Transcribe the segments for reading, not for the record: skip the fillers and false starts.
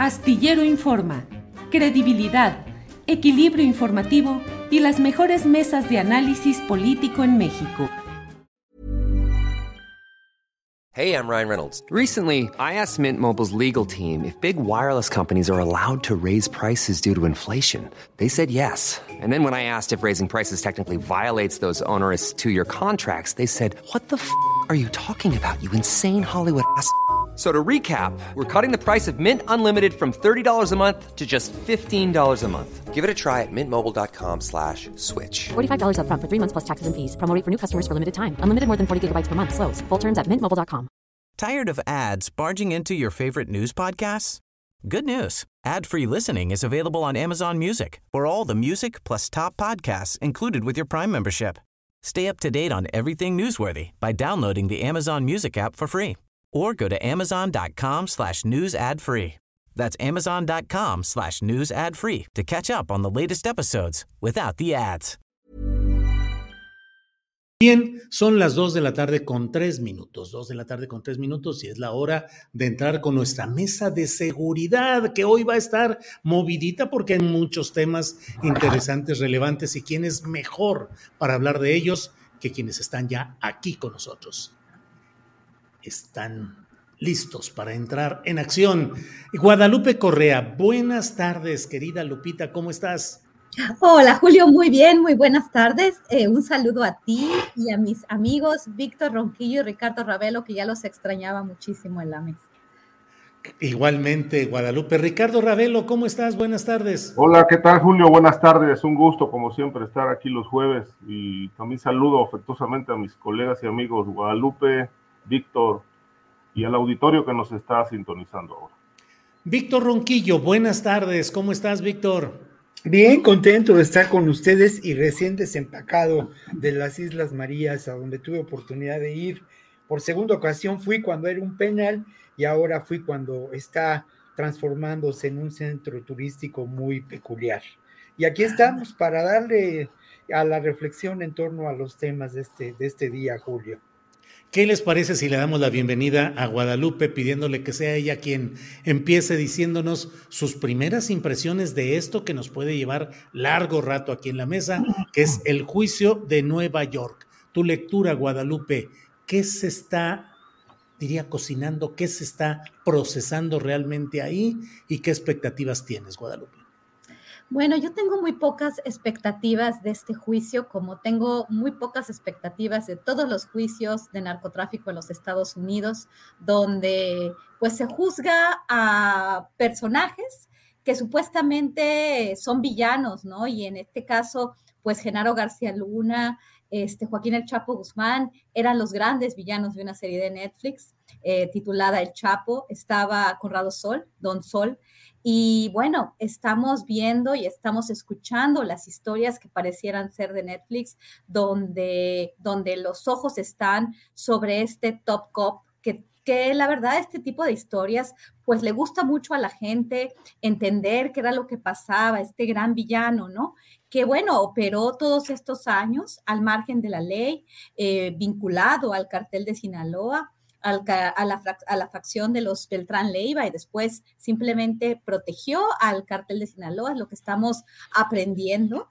Astillero Informa, credibilidad, equilibrio informativo y las mejores mesas de análisis político en México. Hey, I'm Ryan Reynolds. Recently, I asked Mint Mobile's legal team if big wireless companies are allowed to raise prices due to inflation. They said yes. And then when I asked if raising prices technically violates those onerous two-year contracts, they said, "What the f*** are you talking about, you insane Hollywood ass?" So to recap, we're cutting the price of Mint Unlimited from $30 a month to just $15 a month. Give it a try at mintmobile.com/switch. $45 up front for 3 months plus taxes and fees. Promo rate for new customers for limited time. Unlimited more than 40 gigabytes per month. Slows full terms at mintmobile.com. Tired of ads barging into your favorite news podcasts? Good news. Ad-free listening is available on Amazon Music for all the music plus top podcasts included with your Prime membership. Stay up to date on everything newsworthy by downloading the Amazon Music app for free. Or go to amazon.com/news ad free. That's amazon.com/news ad free to catch up on the latest episodes without the ads. Bien, son las 2 de la tarde con 3 minutos, 2 de la tarde con 3 minutos y es la hora de entrar con nuestra mesa de seguridad que hoy va a estar movidita porque hay muchos temas interesantes, relevantes y quién es mejor para hablar de ellos que quienes están ya aquí con nosotros. Están listos para entrar en acción. Guadalupe Correa, buenas tardes, querida Lupita, ¿cómo estás? Hola, Julio, muy bien, muy buenas tardes. Un saludo a ti y a mis amigos Víctor Ronquillo y Ricardo Ravelo, que ya los extrañaba muchísimo en la mesa. Igualmente, Guadalupe. Ricardo Ravelo, ¿cómo estás? Buenas tardes. Hola, ¿qué tal, Julio? Buenas tardes. Un gusto, como siempre, estar aquí los jueves. Y también saludo afectuosamente a mis colegas y amigos Guadalupe, Víctor y al auditorio que nos está sintonizando ahora. Víctor Ronquillo, buenas tardes. ¿Cómo estás, Víctor? Bien, contento de estar con ustedes y recién desempacado de las Islas Marías, a donde tuve oportunidad de ir. Por segunda ocasión fui cuando era un penal y ahora fui cuando está transformándose en un centro turístico muy peculiar. Y aquí estamos para darle a la reflexión en torno a los temas de este día, Julio. ¿Qué les parece si le damos la bienvenida a Guadalupe pidiéndole que sea ella quien empiece diciéndonos sus primeras impresiones de esto que nos puede llevar largo rato aquí en la mesa, que es el juicio de Nueva York? Tu lectura, Guadalupe, ¿qué se está, cocinando, qué se está procesando realmente ahí y qué expectativas tienes, Guadalupe? Bueno, yo tengo muy pocas expectativas de este juicio, como tengo muy pocas expectativas de todos los juicios de narcotráfico en los Estados Unidos, donde pues se juzga a personajes que supuestamente son villanos, ¿no? Y en este caso, pues Genaro García Luna, Joaquín El Chapo Guzmán, eran los grandes villanos de una serie de Netflix titulada El Chapo. Estaba Conrado Sol, Don Sol. Y bueno, estamos viendo y estamos escuchando las historias que parecieran ser de Netflix, donde los ojos están sobre este Top Cop, que la verdad este tipo de historias pues le gusta mucho a la gente entender qué era lo que pasaba, este gran villano, ¿no? Que bueno, operó todos estos años al margen de la ley, vinculado al cartel de Sinaloa, a la facción de los Beltrán Leiva y después simplemente protegió al cartel de Sinaloa, es lo que estamos aprendiendo.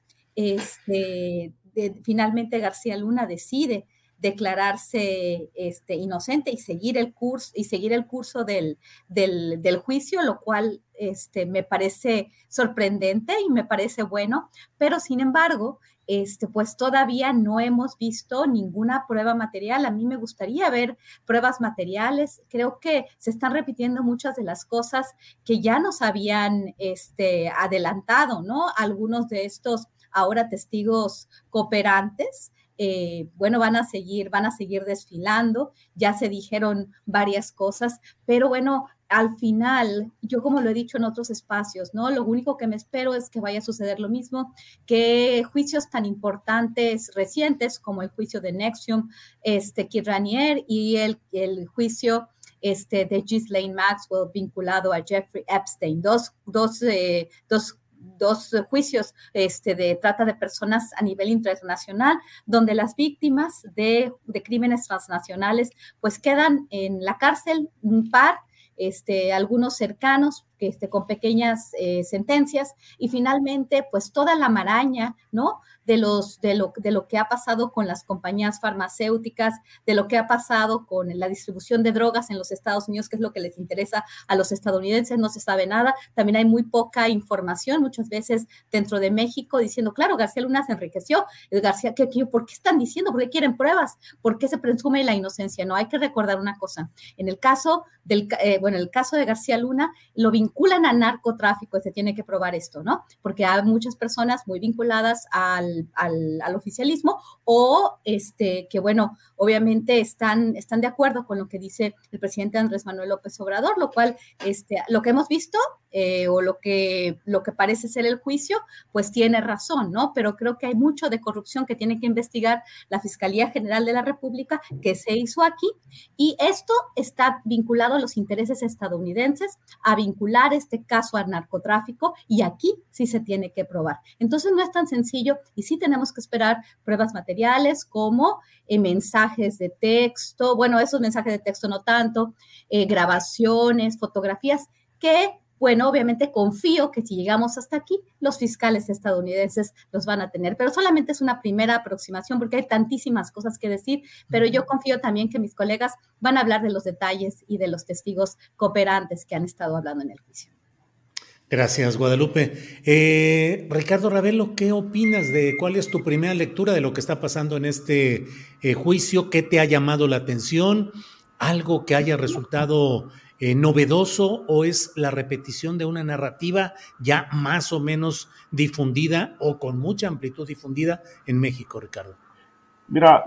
Finalmente García Luna decide declararse inocente y seguir el curso del juicio, lo cual me parece sorprendente y me parece bueno, pero sin embargo, pues todavía no hemos visto ninguna prueba material. A mí me gustaría ver pruebas materiales. Creo que se están repitiendo muchas de las cosas que ya nos habían adelantado, ¿no? Algunos de estos ahora testigos cooperantes, van a seguir desfilando, ya se dijeron varias cosas, pero bueno, al final, yo como lo he dicho en otros espacios, ¿no? Lo único que me espero es que vaya a suceder lo mismo, que juicios tan importantes recientes como el juicio de NXIVM, Kid Raniere y el juicio de Ghislaine Maxwell vinculado a Jeffrey Epstein, dos juicios de trata de personas a nivel internacional, donde las víctimas de crímenes transnacionales pues quedan en la cárcel, un par, algunos cercanos con pequeñas sentencias, y finalmente, pues toda la maraña, ¿no? De lo que ha pasado con las compañías farmacéuticas, de lo que ha pasado con la distribución de drogas en los Estados Unidos, que es lo que les interesa a los estadounidenses, no se sabe nada. También hay muy poca información, muchas veces dentro de México, diciendo, claro, García Luna se enriqueció. García, ¿por qué están diciendo? ¿Por qué quieren pruebas? ¿Por qué se presume la inocencia? No, hay que recordar una cosa. En el caso el caso de García Luna, lo vinculan a narcotráfico, se tiene que probar esto, ¿no? Porque hay muchas personas muy vinculadas al oficialismo o que, bueno, obviamente están de acuerdo con lo que dice el presidente Andrés Manuel López Obrador, lo cual, lo que hemos visto o lo que parece ser el juicio, pues tiene razón, ¿no? Pero creo que hay mucho de corrupción que tiene que investigar la Fiscalía General de la República, que se hizo aquí, y esto está vinculado a los intereses estadounidenses, a vincular este caso al narcotráfico, y aquí sí se tiene que probar. Entonces no es tan sencillo y sí tenemos que esperar pruebas materiales como mensajes de texto, bueno, esos mensajes de texto no tanto, grabaciones, fotografías, que, bueno, obviamente confío que si llegamos hasta aquí, los fiscales estadounidenses los van a tener, pero solamente es una primera aproximación porque hay tantísimas cosas que decir, pero yo confío también que mis colegas van a hablar de los detalles y de los testigos cooperantes que han estado hablando en el juicio. Gracias, Guadalupe. Ricardo Ravelo, ¿qué opinas de cuál es tu primera lectura de lo que está pasando en este juicio? ¿Qué te ha llamado la atención? ¿Algo que haya resultado novedoso o es la repetición de una narrativa ya más o menos difundida o con mucha amplitud difundida en México, Ricardo? Mira,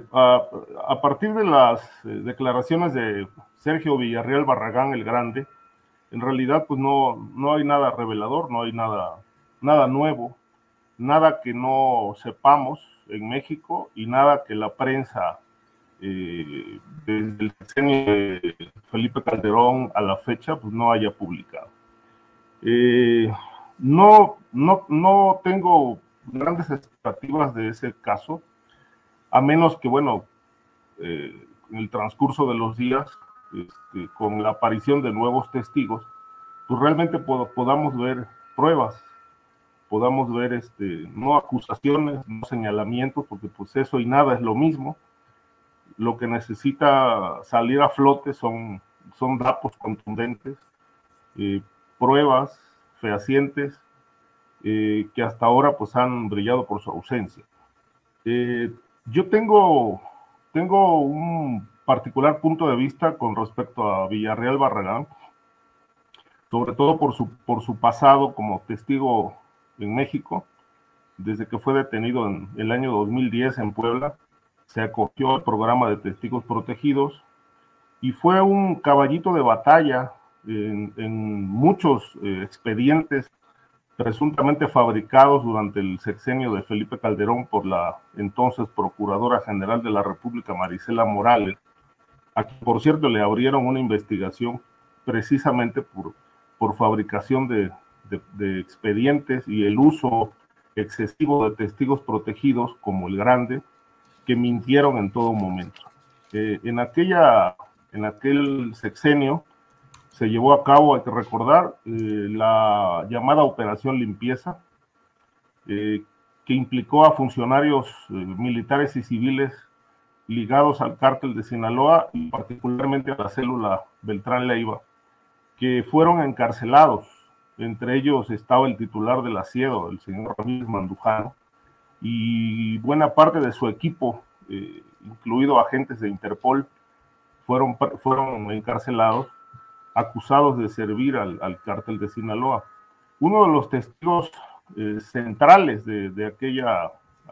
a partir de las declaraciones de Sergio Villarreal Barragán el Grande, en realidad pues no hay nada revelador, no hay nada nuevo, nada que no sepamos en México y nada que la prensa desde el sexenio de Felipe Calderón a la fecha pues no haya publicado. No tengo grandes expectativas de ese caso, a menos que, bueno, en el transcurso de los días, con la aparición de nuevos testigos, pues realmente podamos ver pruebas, podamos ver no acusaciones, no señalamientos, porque pues eso y nada es lo mismo. Lo que necesita salir a flote son datos contundentes, pruebas fehacientes que hasta ahora pues han brillado por su ausencia. Yo tengo un particular punto de vista con respecto a Villarreal Barragán, sobre todo por su pasado como testigo en México. Desde que fue detenido en el año 2010 en Puebla, se acogió al programa de testigos protegidos y fue un caballito de batalla en muchos expedientes presuntamente fabricados durante el sexenio de Felipe Calderón por la entonces Procuradora General de la República, Marisela Morales, a quien, por cierto, le abrieron una investigación precisamente por fabricación de expedientes y el uso excesivo de testigos protegidos como el Grande, que mintieron en todo momento. En aquel sexenio se llevó a cabo, hay que recordar, la llamada Operación Limpieza, que implicó a funcionarios militares y civiles ligados al cártel de Sinaloa y particularmente a la célula Beltrán Leiva, que fueron encarcelados. Entre ellos estaba el titular del ASIEDO, el señor Ramírez Mandujano, y buena parte de su equipo, incluido agentes de Interpol, fueron encarcelados, acusados de servir al cártel de Sinaloa. Uno de los testigos centrales de aquella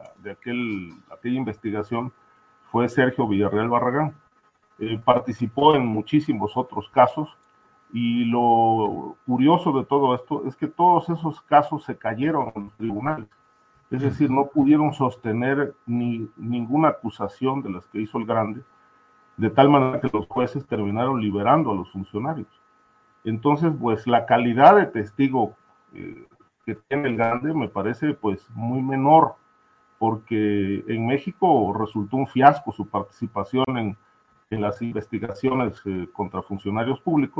investigación fue Sergio Villarreal Barragán. Participó en muchísimos otros casos, y lo curioso de todo esto es que todos esos casos se cayeron en los tribunales. Es decir, no pudieron sostener ninguna acusación de las que hizo el Grande, de tal manera que los jueces terminaron liberando a los funcionarios. Entonces, pues la calidad de testigo que tiene el Grande me parece pues muy menor, porque en México resultó un fiasco su participación en las investigaciones contra funcionarios públicos,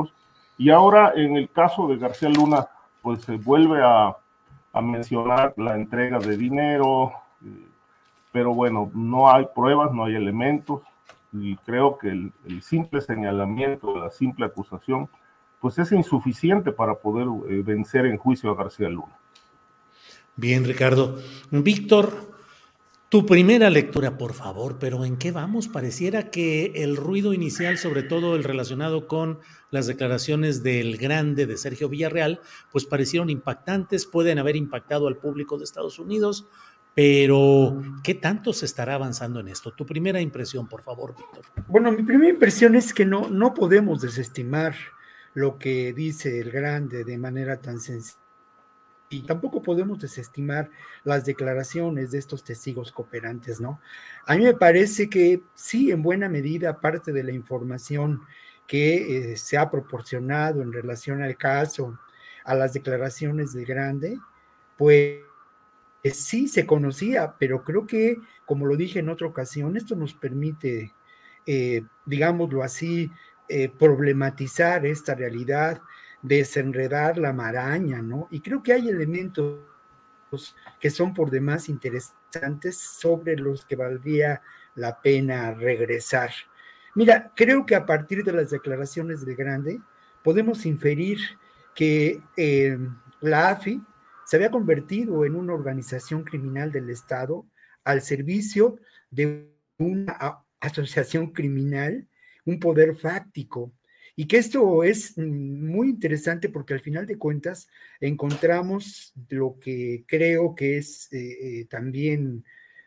Y ahora, en el caso de García Luna, pues se vuelve a mencionar la entrega de dinero, pero bueno, no hay pruebas, no hay elementos, y creo que el simple señalamiento, la simple acusación, pues es insuficiente para poder vencer en juicio a García Luna. Bien, Ricardo. Víctor, tu primera lectura, por favor, pero ¿en qué vamos? Pareciera que el ruido inicial, sobre todo el relacionado con las declaraciones del Grande de Sergio Villarreal, pues parecieron impactantes, pueden haber impactado al público de Estados Unidos, pero ¿qué tanto se estará avanzando en esto? Tu primera impresión, por favor, Víctor. Bueno, mi primera impresión es que no podemos desestimar lo que dice el Grande de manera tan sencilla. Y tampoco podemos desestimar las declaraciones de estos testigos cooperantes, ¿no? A mí me parece que sí, en buena medida, parte de la información que se ha proporcionado en relación al caso, a las declaraciones del Grande, pues sí se conocía, pero creo que, como lo dije en otra ocasión, esto nos permite, digámoslo así, problematizar esta realidad, desenredar la maraña, ¿no? Y creo que hay elementos que son por demás interesantes sobre los que valdría la pena regresar. Mira, creo que a partir de las declaraciones del Grande podemos inferir que la AFI se había convertido en una organización criminal del Estado al servicio de una asociación criminal, un poder fáctico, y que esto es muy interesante porque al final de cuentas encontramos lo que creo que es también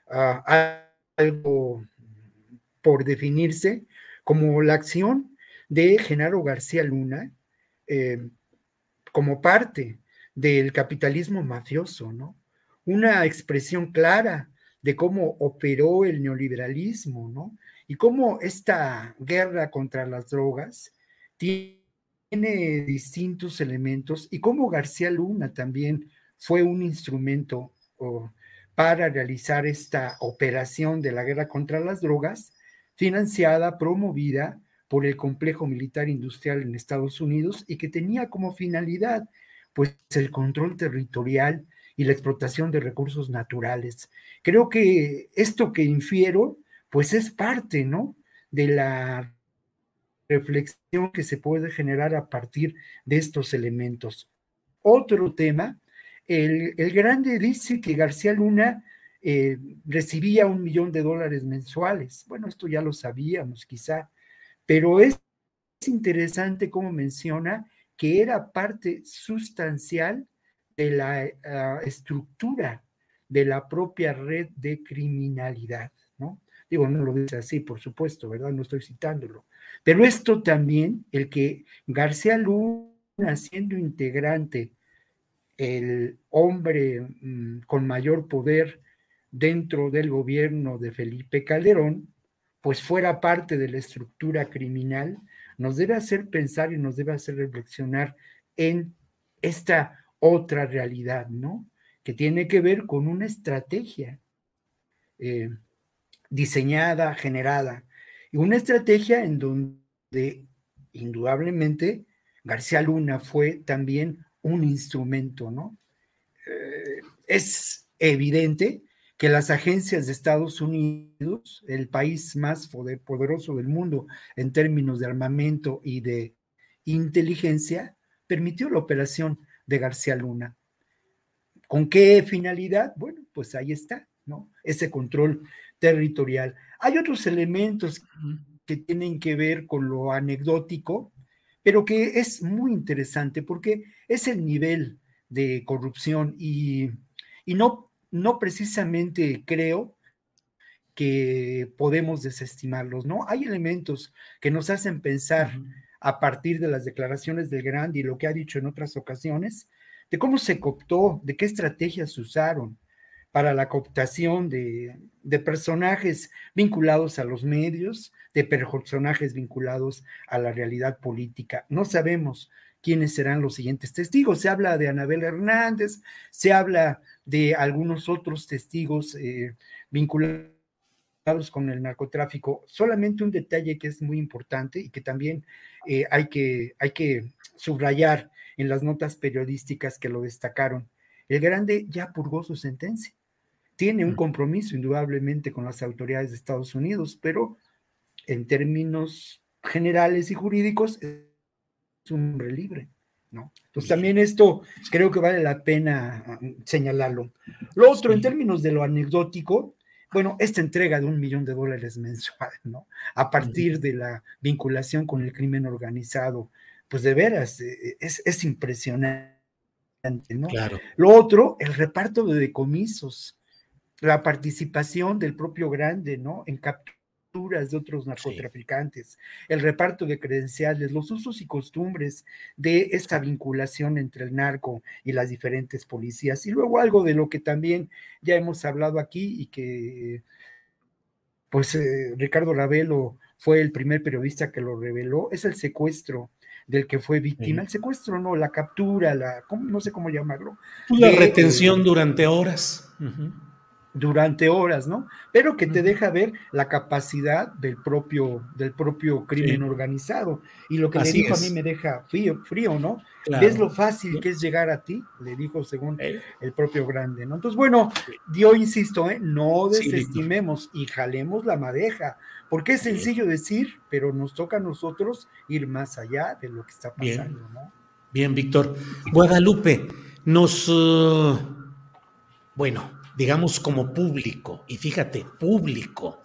algo por definirse como la acción de Genaro García Luna como parte del capitalismo mafioso, ¿no? Una expresión clara de cómo operó el neoliberalismo, ¿no? Y cómo esta guerra contra las drogas tiene distintos elementos y cómo García Luna también fue un instrumento para realizar esta operación de la guerra contra las drogas, financiada, promovida por el complejo militar industrial en Estados Unidos y que tenía como finalidad pues el control territorial y la explotación de recursos naturales. Creo que esto que infiero pues es parte, ¿no?, de la reflexión que se puede generar a partir de estos elementos. Otro tema, el Grande dice que García Luna recibía $1 millón mensuales. Bueno, esto ya lo sabíamos quizá, pero es interesante cómo menciona que era parte sustancial de la estructura de la propia red de criminalidad, ¿no? Digo, no lo dice así, por supuesto, ¿verdad? No estoy citándolo. Pero esto también, el que García Luna, siendo integrante, el hombre con mayor poder dentro del gobierno de Felipe Calderón, pues fuera parte de la estructura criminal, nos debe hacer pensar y nos debe hacer reflexionar en esta otra realidad, ¿no?, que tiene que ver con una estrategia diseñada, generada, y una estrategia en donde indudablemente García Luna fue también un instrumento, ¿no? Es evidente que las agencias de Estados Unidos, el país más poderoso del mundo en términos de armamento y de inteligencia, permitió la operación de García Luna. ¿Con qué finalidad? Bueno, pues ahí está, ¿no?, ese control territorial. Hay otros elementos que tienen que ver con lo anecdótico, pero que es muy interesante porque es el nivel de corrupción y no precisamente creo que podemos desestimarlos, ¿no? Hay elementos que nos hacen pensar a partir de las declaraciones del Grande y lo que ha dicho en otras ocasiones, de cómo se cooptó, de qué estrategias se usaron para la cooptación de personajes vinculados a los medios, de personajes vinculados a la realidad política. No sabemos quiénes serán los siguientes testigos. Se habla de Anabel Hernández, se habla de algunos otros testigos vinculados con el narcotráfico. Solamente un detalle que es muy importante y que también hay que subrayar en las notas periodísticas que lo destacaron. El Grande ya purgó su sentencia. Tiene un compromiso indudablemente con las autoridades de Estados Unidos, pero en términos generales y jurídicos es un hombre libre, ¿no? Entonces también esto creo que vale la pena señalarlo. Lo otro, en términos de lo anecdótico, bueno, esta entrega de $1 millón mensual, ¿no? A partir de la vinculación con el crimen organizado, pues de veras, es impresionante, ¿no? Claro. Lo otro, el reparto de decomisos, la participación del propio Grande, ¿no? En capturas de otros narcotraficantes, el reparto de credenciales, los usos y costumbres de esta vinculación entre el narco y las diferentes policías. Y luego algo de lo que también ya hemos hablado aquí y que pues Ricardo Ravelo fue el primer periodista que lo reveló, es el secuestro del que fue víctima. El secuestro, no, la captura, no sé cómo llamarlo. La retención durante horas. Durante horas, ¿no? Pero que te deja ver la capacidad del propio crimen organizado. Y lo que le dijo a mí me deja frío, ¿no? Claro. ¿Ves lo fácil que es llegar a ti? Le dijo según el propio Grande, ¿no? Entonces, bueno, yo insisto, no desestimemos y jalemos la madeja, porque es sencillo decir, pero nos toca a nosotros ir más allá de lo que está pasando, ¿no? Bien, Víctor. Guadalupe, bueno, digamos como público, y fíjate, público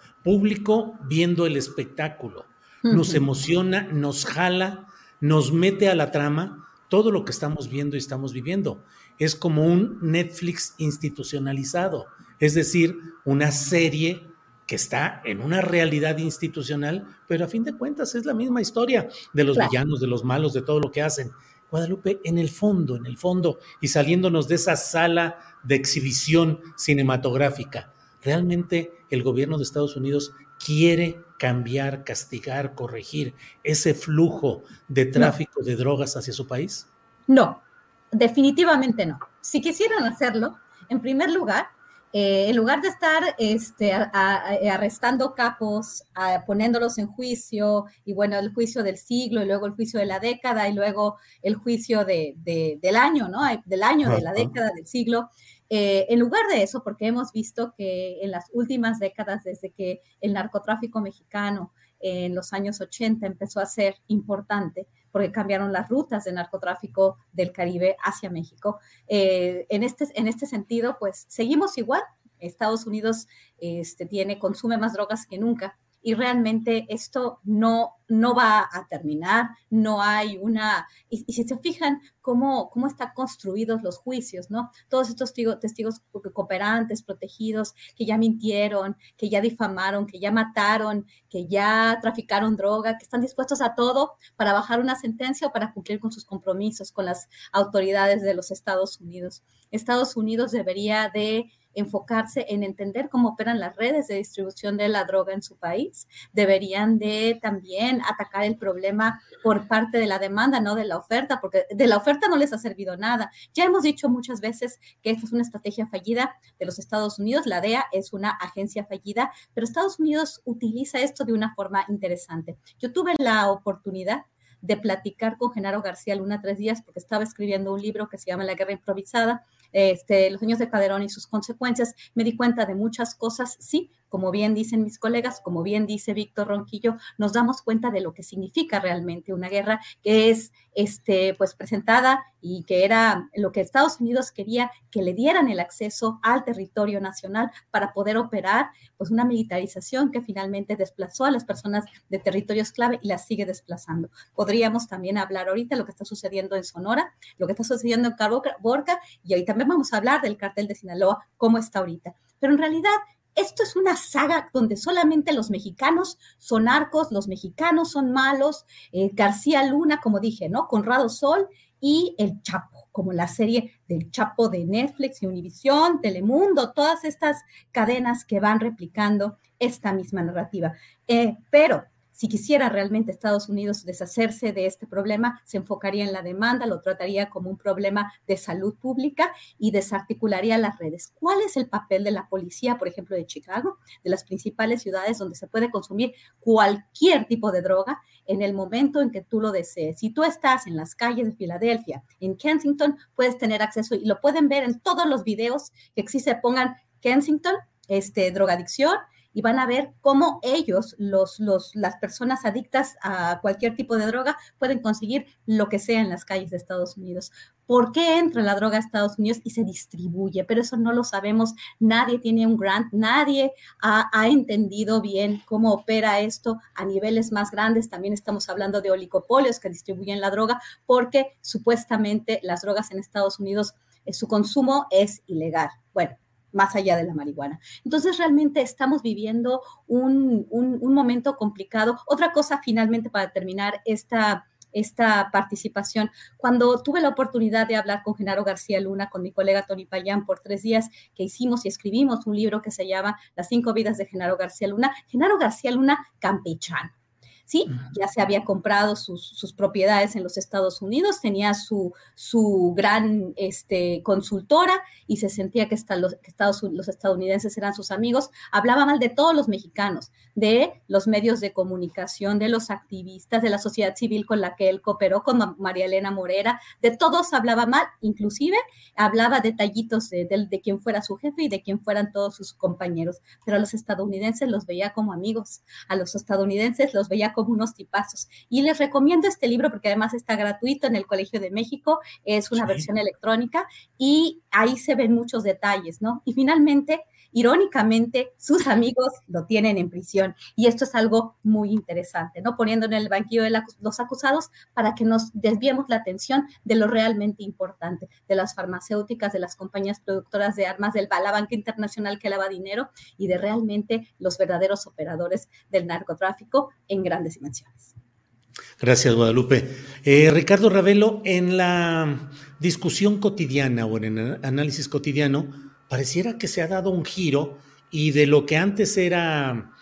viendo el espectáculo, nos emociona, nos jala, nos mete a la trama todo lo que estamos viendo y estamos viviendo. Es como un Netflix institucionalizado, es decir, una serie que está en una realidad institucional, pero a fin de cuentas es la misma historia de los villanos, de los malos, de todo lo que hacen. Guadalupe, en el fondo, y saliéndonos de esa sala de exhibición cinematográfica, ¿realmente el gobierno de Estados Unidos quiere cambiar, castigar, corregir ese flujo de tráfico de drogas hacia su país? No, definitivamente no. Si quisieran hacerlo, en primer lugar, en lugar de estar arrestando capos, poniéndolos en juicio, y bueno, el juicio del siglo, y luego el juicio de la década, y luego el juicio del año, ¿no? Del año, de la década, del siglo. En lugar de eso, porque hemos visto que en las últimas décadas, desde que el narcotráfico mexicano en los años 80 empezó a ser importante, porque cambiaron las rutas de narcotráfico del Caribe hacia México. En este sentido, pues seguimos igual. Estados Unidos consume más drogas que nunca, y realmente esto no va a terminar. No hay y si se fijan cómo están construidos los juicios, ¿no? Todos estos testigos cooperantes, protegidos, que ya mintieron, que ya difamaron, que ya mataron, que ya traficaron droga, que están dispuestos a todo para bajar una sentencia o para cumplir con sus compromisos con las autoridades de los Estados Unidos. Estados Unidos debería de enfocarse en entender cómo operan las redes de distribución de la droga en su país. Deberían de también atacar el problema por parte de la demanda, no de la oferta, porque de la oferta no les ha servido nada. Ya hemos dicho muchas veces que esta es una estrategia fallida de los Estados Unidos. La DEA es una agencia fallida, pero Estados Unidos utiliza esto de una forma interesante. Yo tuve la oportunidad de platicar con Genaro García Luna 3 días, porque estaba escribiendo un libro que se llama La Guerra Improvisada, los años de Calderón y sus consecuencias. Me di cuenta de muchas cosas, sí, como bien dicen mis colegas, como bien dice Víctor Ronquillo, nos damos cuenta de lo que significa realmente una guerra que es pues presentada, y que era lo que Estados Unidos quería, que le dieran el acceso al territorio nacional para poder operar pues una militarización que finalmente desplazó a las personas de territorios clave y las sigue desplazando. Podríamos también hablar ahorita de lo que está sucediendo en Sonora, lo que está sucediendo en Caborca, y ahí también vamos a hablar del cártel de Sinaloa, cómo está ahorita. Pero en realidad esto es una saga donde solamente los mexicanos son narcos, los mexicanos son malos, García Luna, como dije, ¿no? Conrado Sol y El Chapo, como la serie del Chapo de Netflix y Univisión, Telemundo, todas estas cadenas que van replicando esta misma narrativa. Pero si quisiera realmente Estados Unidos deshacerse de este problema, se enfocaría en la demanda, lo trataría como un problema de salud pública y desarticularía las redes. ¿Cuál es el papel de la policía, por ejemplo, de Chicago, de las principales ciudades donde se puede consumir cualquier tipo de droga en el momento en que tú lo desees? Si tú estás en las calles de Filadelfia, en Kensington, puedes tener acceso y lo pueden ver en todos los videos que existe. Pongan Kensington, drogadicción, y van a ver cómo ellos, las personas adictas a cualquier tipo de droga, pueden conseguir lo que sea en las calles de Estados Unidos. ¿Por qué entra la droga a Estados Unidos y se distribuye? Pero eso no lo sabemos. Nadie tiene un grant, nadie ha entendido bien cómo opera esto a niveles más grandes. También estamos hablando de oligopolios que distribuyen la droga, porque supuestamente las drogas en Estados Unidos, su consumo es ilegal. Bueno, más allá de la marihuana. Entonces, realmente estamos viviendo un momento complicado. Otra cosa, finalmente, para terminar esta participación, cuando tuve la oportunidad de hablar con Genaro García Luna, con mi colega Tony Payán, por 3 días que hicimos y escribimos un libro que se llama Las 5 vidas de Genaro García Luna campechano. Sí, ya se había comprado sus propiedades en los Estados Unidos, tenía su gran consultora y se sentía que los estadounidenses eran sus amigos. Hablaba mal de todos los mexicanos, de los medios de comunicación, de los activistas, de la sociedad civil con la que él cooperó, con María Elena Morera, de todos hablaba mal, inclusive hablaba detallitos de quién fuera su jefe y de quién fueran todos sus compañeros, pero a los estadounidenses los veía como amigos, a los estadounidenses los veía como unos tipazos. Y les recomiendo este libro porque además está gratuito en el Colegio de México, es una versión electrónica y ahí se ven muchos detalles, ¿no? Y finalmente, irónicamente, sus amigos lo tienen en prisión y esto es algo muy interesante, ¿no? Poniendo en el banquillo de los acusados para que nos desviemos la atención de lo realmente importante, de las farmacéuticas, de las compañías productoras de armas, la banca internacional que lava dinero y de realmente los verdaderos operadores del narcotráfico en grandes dimensiones. Gracias, Guadalupe. Ricardo Ravelo, en la discusión cotidiana o en el análisis cotidiano, pareciera que se ha dado un giro y de lo que antes era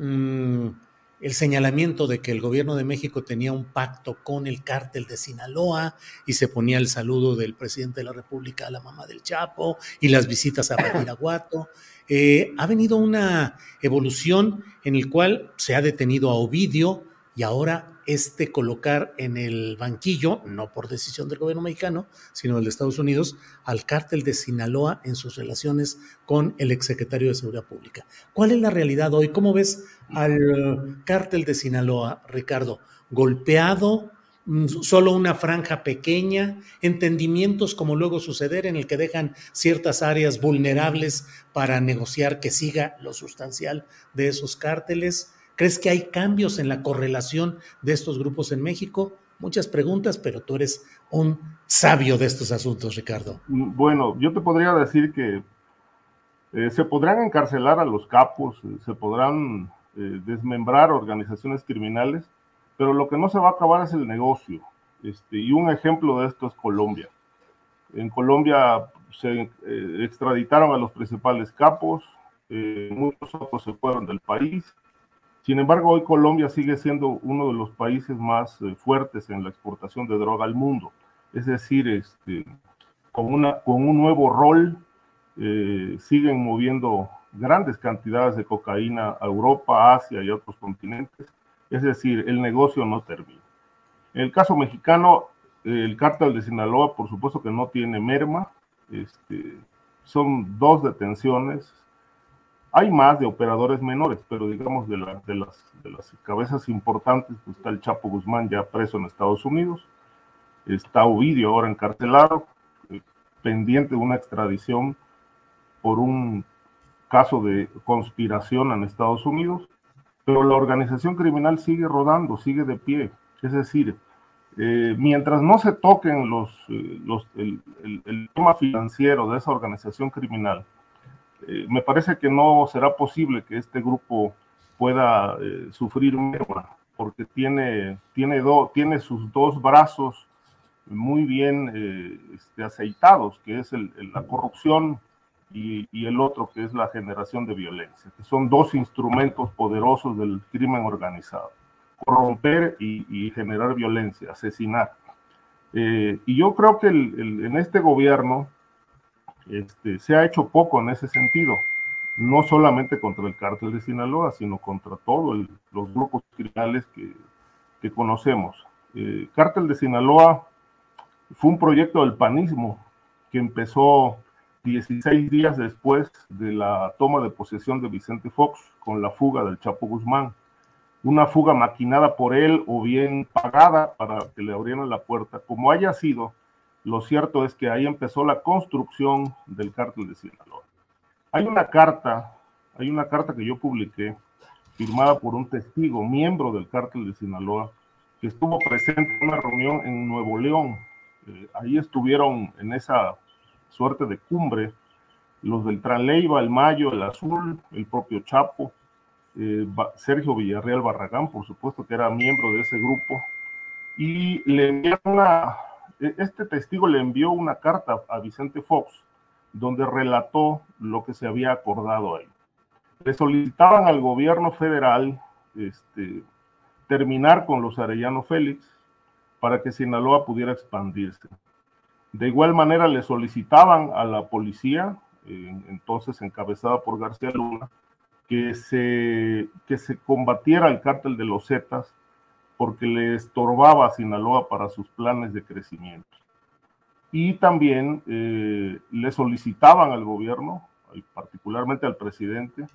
el señalamiento de que el gobierno de México tenía un pacto con el cártel de Sinaloa y se ponía el saludo del presidente de la República a la mamá del Chapo y las visitas a Badiraguato, ha venido una evolución en el cual se ha detenido a Ovidio y ahora colocar en el banquillo, no por decisión del gobierno mexicano, sino del de Estados Unidos, al cártel de Sinaloa en sus relaciones con el exsecretario de Seguridad Pública. ¿Cuál es la realidad hoy? ¿Cómo ves al cártel de Sinaloa, Ricardo? ¿Golpeado? ¿Solo una franja pequeña? ¿Entendimientos como luego suceder en el que dejan ciertas áreas vulnerables para negociar que siga lo sustancial de esos cárteles? ¿Crees que hay cambios en la correlación de estos grupos en México? Muchas preguntas, pero tú eres un sabio de estos asuntos, Ricardo. Bueno, yo te podría decir que se podrán encarcelar a los capos, se podrán desmembrar organizaciones criminales, pero lo que no se va a acabar es el negocio. Y un ejemplo de esto es Colombia. En Colombia se extraditaron a los principales capos, muchos otros se fueron del país. Sin embargo, hoy Colombia sigue siendo uno de los países más fuertes en la exportación de droga al mundo. Es decir, con un nuevo rol, siguen moviendo grandes cantidades de cocaína a Europa, Asia y otros continentes. Es decir, el negocio no termina. En el caso mexicano, el cártel de Sinaloa, por supuesto que no tiene merma. Son 2 detenciones. Hay más de operadores menores, pero digamos de las cabezas importantes, pues está el Chapo Guzmán ya preso en Estados Unidos, está Ovidio ahora encarcelado, pendiente de una extradición por un caso de conspiración en Estados Unidos, pero la organización criminal sigue rodando, sigue de pie. Es decir, mientras no se toquen el tema financiero de esa organización criminal, me parece que no será posible que este grupo pueda sufrir merma, porque tiene sus 2 brazos muy bien aceitados, que es la corrupción y el otro que es la generación de violencia, que son 2 instrumentos poderosos del crimen organizado. corromper y generar violencia, asesinar. Y yo creo que en este gobierno se ha hecho poco en ese sentido, no solamente contra el cártel de Sinaloa, sino contra todos los grupos criminales que conocemos. Cártel de Sinaloa fue un proyecto del panismo que empezó 16 días después de la toma de posesión de Vicente Fox con la fuga del Chapo Guzmán. Una fuga maquinada por él o bien pagada para que le abrieran la puerta. Como haya sido, lo cierto es que ahí empezó la construcción del cártel de Sinaloa. Hay una carta que yo publiqué, firmada por un testigo, miembro del cártel de Sinaloa, que estuvo presente en una reunión en Nuevo León. Ahí estuvieron en esa suerte de cumbre los del Tranleiva, el Mayo, el Azul, el propio Chapo, Sergio Villarreal Barragán, por supuesto, que era miembro de ese grupo, y le enviaron este testigo le envió una carta a Vicente Fox, donde relató lo que se había acordado ahí. Le solicitaban al gobierno federal terminar con los Arellano Félix para que Sinaloa pudiera expandirse. De igual manera le solicitaban a la policía, entonces encabezada por García Luna, que se combatiera el cártel de los Zetas porque le estorbaba a Sinaloa para sus planes de crecimiento. Y también le solicitaban al gobierno, particularmente al presidente,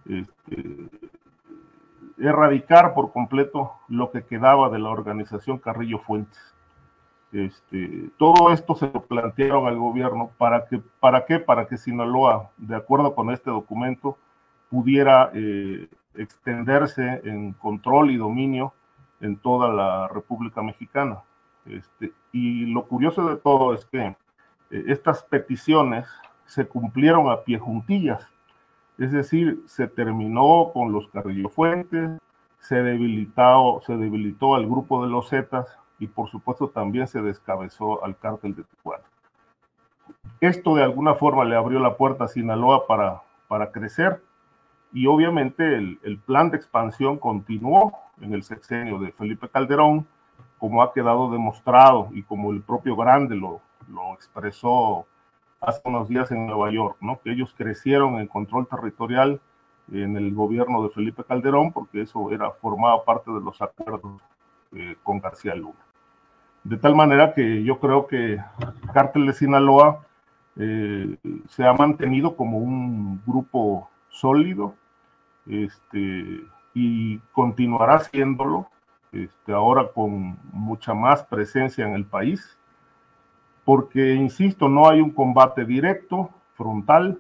erradicar por completo lo que quedaba de la organización Carrillo Fuentes. Todo esto se lo plantearon al gobierno para que Sinaloa, de acuerdo con este documento, pudiera extenderse en control y dominio en toda la República Mexicana. Y lo curioso de todo es que estas peticiones se cumplieron a pie juntillas, es decir, se terminó con los Carrillo Fuentes, se debilitó al grupo de los Zetas y por supuesto también se descabezó al cártel de Tijuana. Esto de alguna forma le abrió la puerta a Sinaloa para crecer, y obviamente el plan de expansión continuó en el sexenio de Felipe Calderón, como ha quedado demostrado y como el propio Grande lo expresó hace unos días en Nueva York, ¿no? Que ellos crecieron en control territorial en el gobierno de Felipe Calderón, porque eso formaba parte de los acuerdos con García Luna. De tal manera que yo creo que Cártel de Sinaloa se ha mantenido como un grupo sólido, y continuará siéndolo, ahora con mucha más presencia en el país, porque, insisto, no hay un combate directo, frontal,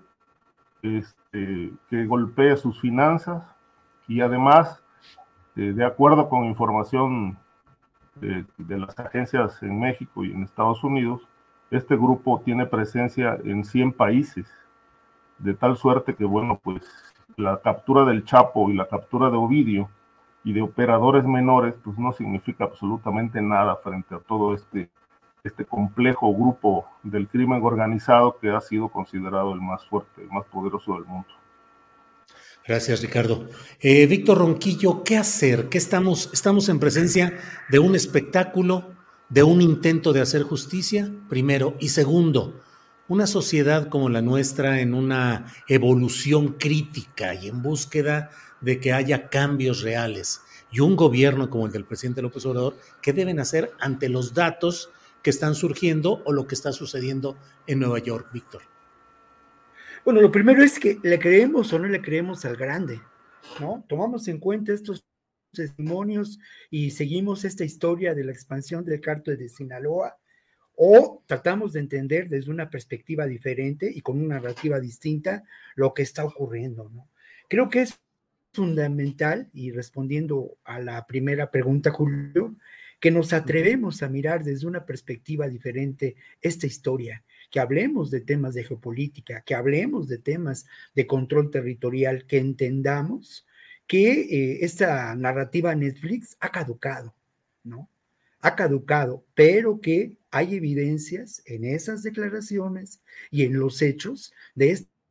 que golpee sus finanzas, y además, de acuerdo con información de las agencias en México y en Estados Unidos, este grupo tiene presencia en 100 países, de tal suerte que, bueno, pues la captura del Chapo y la captura de Ovidio y de operadores menores, pues no significa absolutamente nada frente a todo este complejo grupo del crimen organizado que ha sido considerado el más fuerte, el más poderoso del mundo. Gracias, Ricardo. Víctor Ronquillo, ¿qué hacer? ¿Qué estamos en presencia de un espectáculo, de un intento de hacer justicia, primero? Y segundo, una sociedad como la nuestra en una evolución crítica y en búsqueda de que haya cambios reales, y un gobierno como el del presidente López Obrador, ¿qué deben hacer ante los datos que están surgiendo o lo que está sucediendo en Nueva York, Víctor? Bueno, lo primero es que le creemos o no le creemos al Grande, ¿no? Tomamos en cuenta estos testimonios y seguimos esta historia de la expansión del cártel de Sinaloa, o tratamos de entender desde una perspectiva diferente y con una narrativa distinta lo que está ocurriendo, ¿no? Creo que es fundamental, y respondiendo a la primera pregunta, Julio, que nos atrevemos a mirar desde una perspectiva diferente esta historia, que hablemos de temas de geopolítica, que hablemos de temas de control territorial, que entendamos que esta narrativa Netflix ha caducado, ¿no? Ha caducado, pero que hay evidencias en esas declaraciones y en los hechos de esta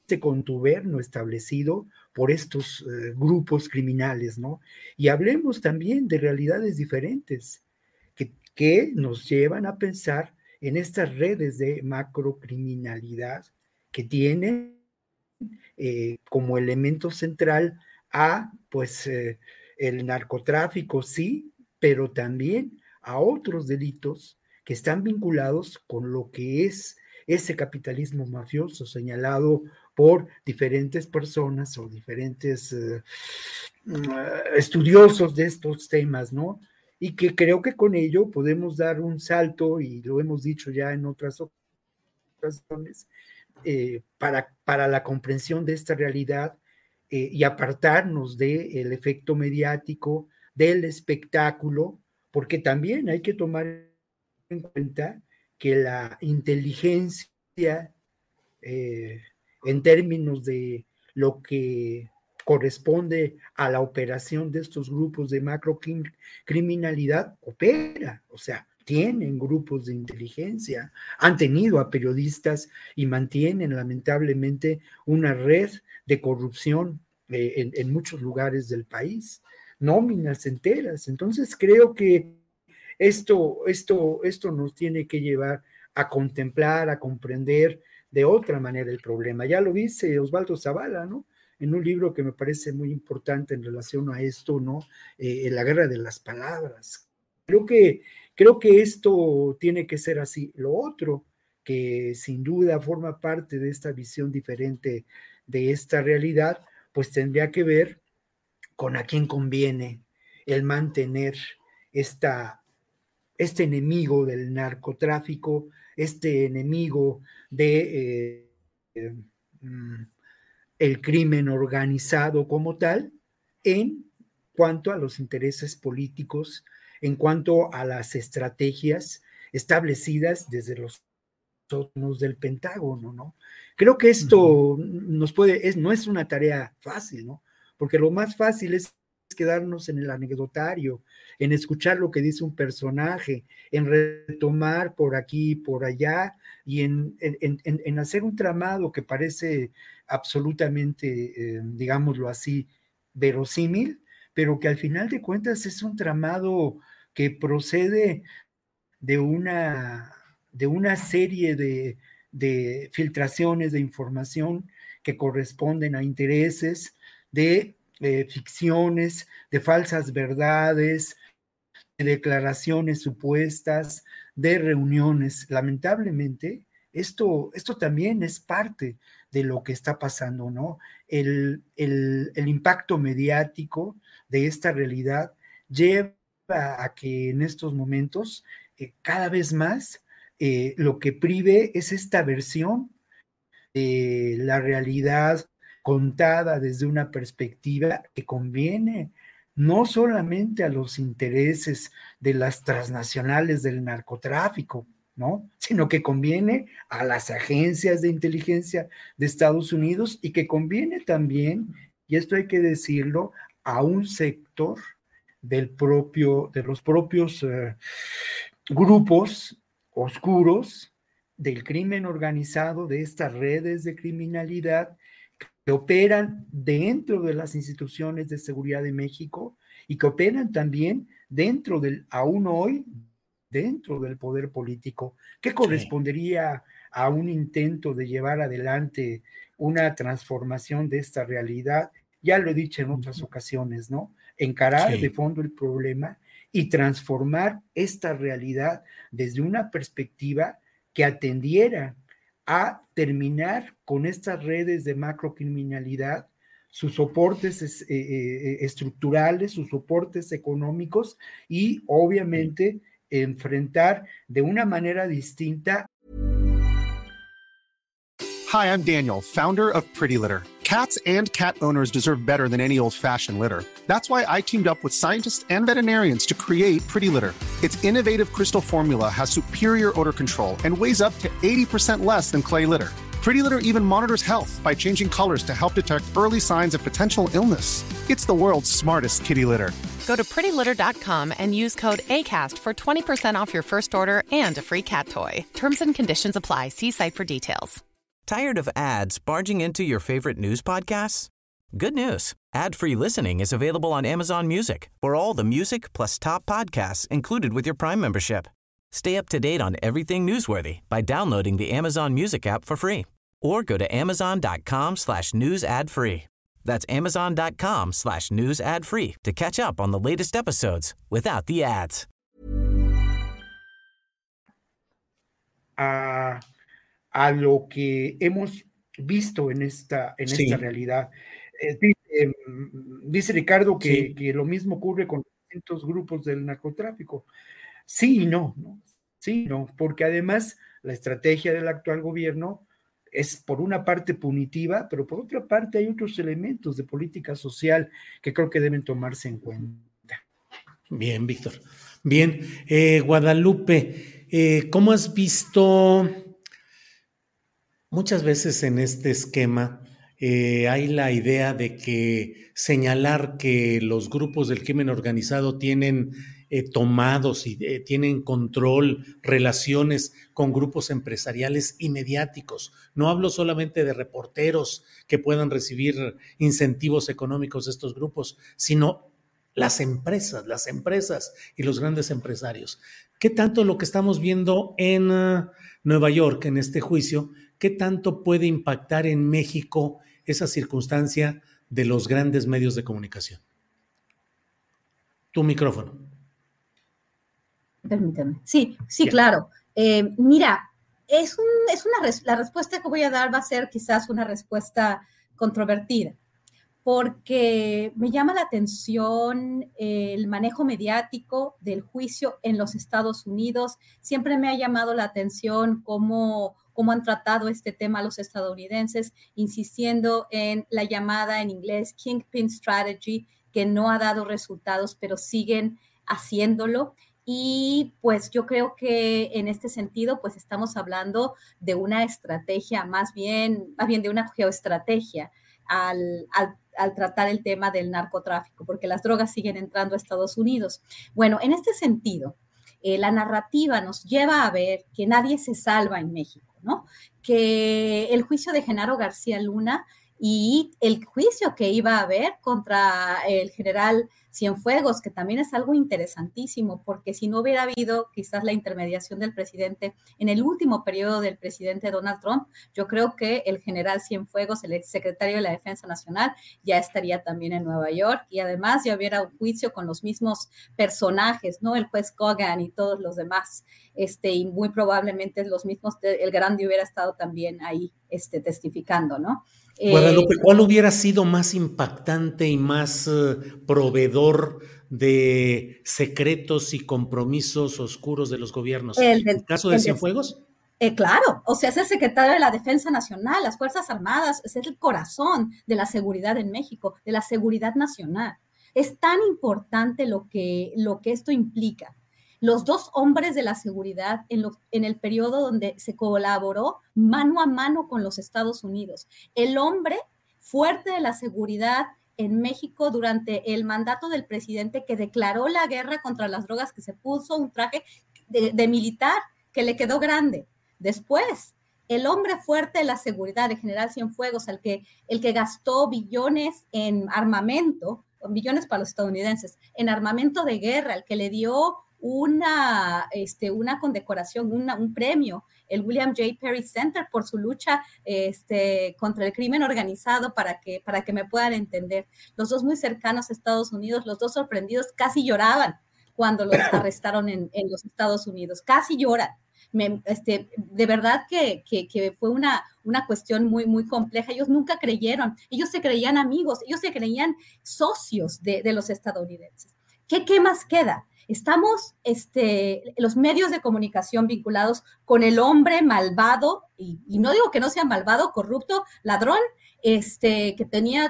contubernio establecido por estos grupos criminales, ¿no? Y hablemos también de realidades diferentes que nos llevan a pensar en estas redes de macrocriminalidad que tienen como elemento central pues el narcotráfico, sí, pero también a otros delitos que están vinculados con lo que es ese capitalismo mafioso señalado por diferentes personas o diferentes estudiosos de estos temas, ¿no? Y que creo que con ello podemos dar un salto, y lo hemos dicho ya en otras ocasiones, para la comprensión de esta realidad y apartarnos del efecto mediático, del espectáculo, porque también hay que tomar en cuenta que la inteligencia en términos de lo que corresponde a la operación de estos grupos de macrocriminalidad opera, o sea, tienen grupos de inteligencia, han tenido a periodistas y mantienen lamentablemente una red de corrupción en muchos lugares del país, nóminas enteras. Entonces creo que esto nos tiene que llevar a contemplar, a comprender de otra manera el problema. Ya lo dice Osvaldo Zavala, ¿no? En un libro que me parece muy importante en relación a esto, ¿no? La guerra de las palabras. Creo que esto tiene que ser así. Lo otro, que sin duda forma parte de esta visión diferente de esta realidad, pues tendría que ver con a quién conviene el mantener este enemigo del narcotráfico, este enemigo de el crimen organizado como tal, en cuanto a los intereses políticos, en cuanto a las estrategias establecidas desde los sótanos del Pentágono, ¿no? Creo que esto no es una tarea fácil, ¿no? Porque lo más fácil es quedarnos en el anecdotario, en escuchar lo que dice un personaje, en retomar por aquí, por allá, y en hacer un tramado que parece absolutamente, digámoslo así, verosímil, pero que al final de cuentas es un tramado que procede de una serie de filtraciones de información que corresponden a intereses, de ficciones, de falsas verdades, de declaraciones supuestas, de reuniones. Lamentablemente, esto también es parte de lo que está pasando, ¿no? El impacto mediático de esta realidad lleva a que en estos momentos cada vez más lo que prive es esta versión de la realidad contada desde una perspectiva que conviene no solamente a los intereses de las transnacionales del narcotráfico, ¿no? Sino que conviene a las agencias de inteligencia de Estados Unidos y que conviene también, y esto hay que decirlo, a un sector de los propios grupos oscuros del crimen organizado, de estas redes de criminalidad que operan dentro de las instituciones de seguridad de México y que operan también aún hoy, dentro del poder político, que correspondería a un intento de llevar adelante una transformación de esta realidad. Ya lo he dicho en otras ocasiones, ¿no? Encarar de fondo el problema y transformar esta realidad desde una perspectiva que atendiera a terminar con estas redes de macrocriminalidad, sus soportes estructurales, sus soportes económicos y obviamente enfrentar de una manera distinta. Hi, I'm Daniel, founder of Pretty Litter. Cats and cat owners deserve better than any old-fashioned litter. That's why I teamed up with scientists and veterinarians to create Pretty Litter. Its innovative crystal formula has superior odor control and weighs up to 80% less than clay litter. Pretty Litter even monitors health by changing colors to help detect early signs of potential illness. It's the world's smartest kitty litter. Go to prettylitter.com and use code ACAST for 20% off your first order and a free cat toy. Terms and conditions apply. See site for details. Tired of ads barging into your favorite news podcasts? Good news. Ad-free listening is available on Amazon Music for all the music plus top podcasts included with your Prime membership. Stay up to date on everything newsworthy by downloading the Amazon Music app for free or go to amazon.com/news ad free. That's amazon.com/news ad free to catch up on the latest episodes without the ads. A lo que hemos visto en esta realidad. Dice Ricardo que lo mismo ocurre con distintos grupos del narcotráfico. Sí y no, sí y no, porque además la estrategia del actual gobierno es por una parte punitiva, pero por otra parte hay otros elementos de política social que creo que deben tomarse en cuenta. Bien, Víctor. Bien, Guadalupe, ¿cómo has visto? Muchas veces en este esquema hay la idea de que señalar que los grupos del crimen organizado tienen tomados y tienen control, relaciones con grupos empresariales y mediáticos. No hablo solamente de reporteros que puedan recibir incentivos económicos de estos grupos, sino las empresas y los grandes empresarios. ¿Qué tanto lo que estamos viendo en Nueva York, en este juicio, qué tanto puede impactar en México esa circunstancia de los grandes medios de comunicación? Tu micrófono. Permítame. Sí, claro. Mira, la respuesta que voy a dar va a ser quizás una respuesta controvertida, porque me llama la atención el manejo mediático del juicio en los Estados Unidos. Siempre me ha llamado la atención cómo han tratado este tema los estadounidenses, insistiendo en la llamada en inglés Kingpin Strategy, que no ha dado resultados, pero siguen haciéndolo. Y pues yo creo que en este sentido, pues estamos hablando de una estrategia, más bien de una geoestrategia al tratar el tema del narcotráfico, porque las drogas siguen entrando a Estados Unidos. Bueno, en este sentido, la narrativa nos lleva a ver que nadie se salva en México, ¿no? Que el juicio de Genaro García Luna y el juicio que iba a haber contra el general Cienfuegos, que también es algo interesantísimo, porque si no hubiera habido quizás la intermediación del presidente en el último periodo del presidente Donald Trump, yo creo que el general Cienfuegos, el exsecretario de la Defensa Nacional, ya estaría también en Nueva York, y además ya hubiera un juicio con los mismos personajes, ¿no? El juez Kogan y todos los demás, y muy probablemente los mismos, el Grande hubiera estado también ahí testificando, ¿no? Guadalupe, ¿cuál hubiera sido más impactante y más proveedor de secretos y compromisos oscuros de los gobiernos? ¿El caso de Cienfuegos? Claro, o sea, es el secretario de la Defensa Nacional, las Fuerzas Armadas, es el corazón de la seguridad en México, de la seguridad nacional. Es tan importante lo que esto implica. Los dos hombres de la seguridad en el periodo donde se colaboró mano a mano con los Estados Unidos. El hombre fuerte de la seguridad en México durante el mandato del presidente que declaró la guerra contra las drogas, que se puso un traje de militar que le quedó grande. Después, el hombre fuerte de la seguridad, el general Cienfuegos, el que gastó billones en armamento, billones para los estadounidenses, en armamento de guerra, el que le dio una condecoración, un premio, el William J. Perry Center, por su lucha contra el crimen organizado, para que me puedan entender. Los dos muy cercanos a Estados Unidos, los dos sorprendidos, casi lloraban cuando los arrestaron en los Estados Unidos, casi lloran. De verdad que fue una cuestión muy, muy compleja. Ellos nunca creyeron, ellos se creían amigos, ellos se creían socios de los estadounidenses. ¿Qué más queda? Estamos, los medios de comunicación vinculados con el hombre malvado, y no digo que no sea malvado, corrupto, ladrón, que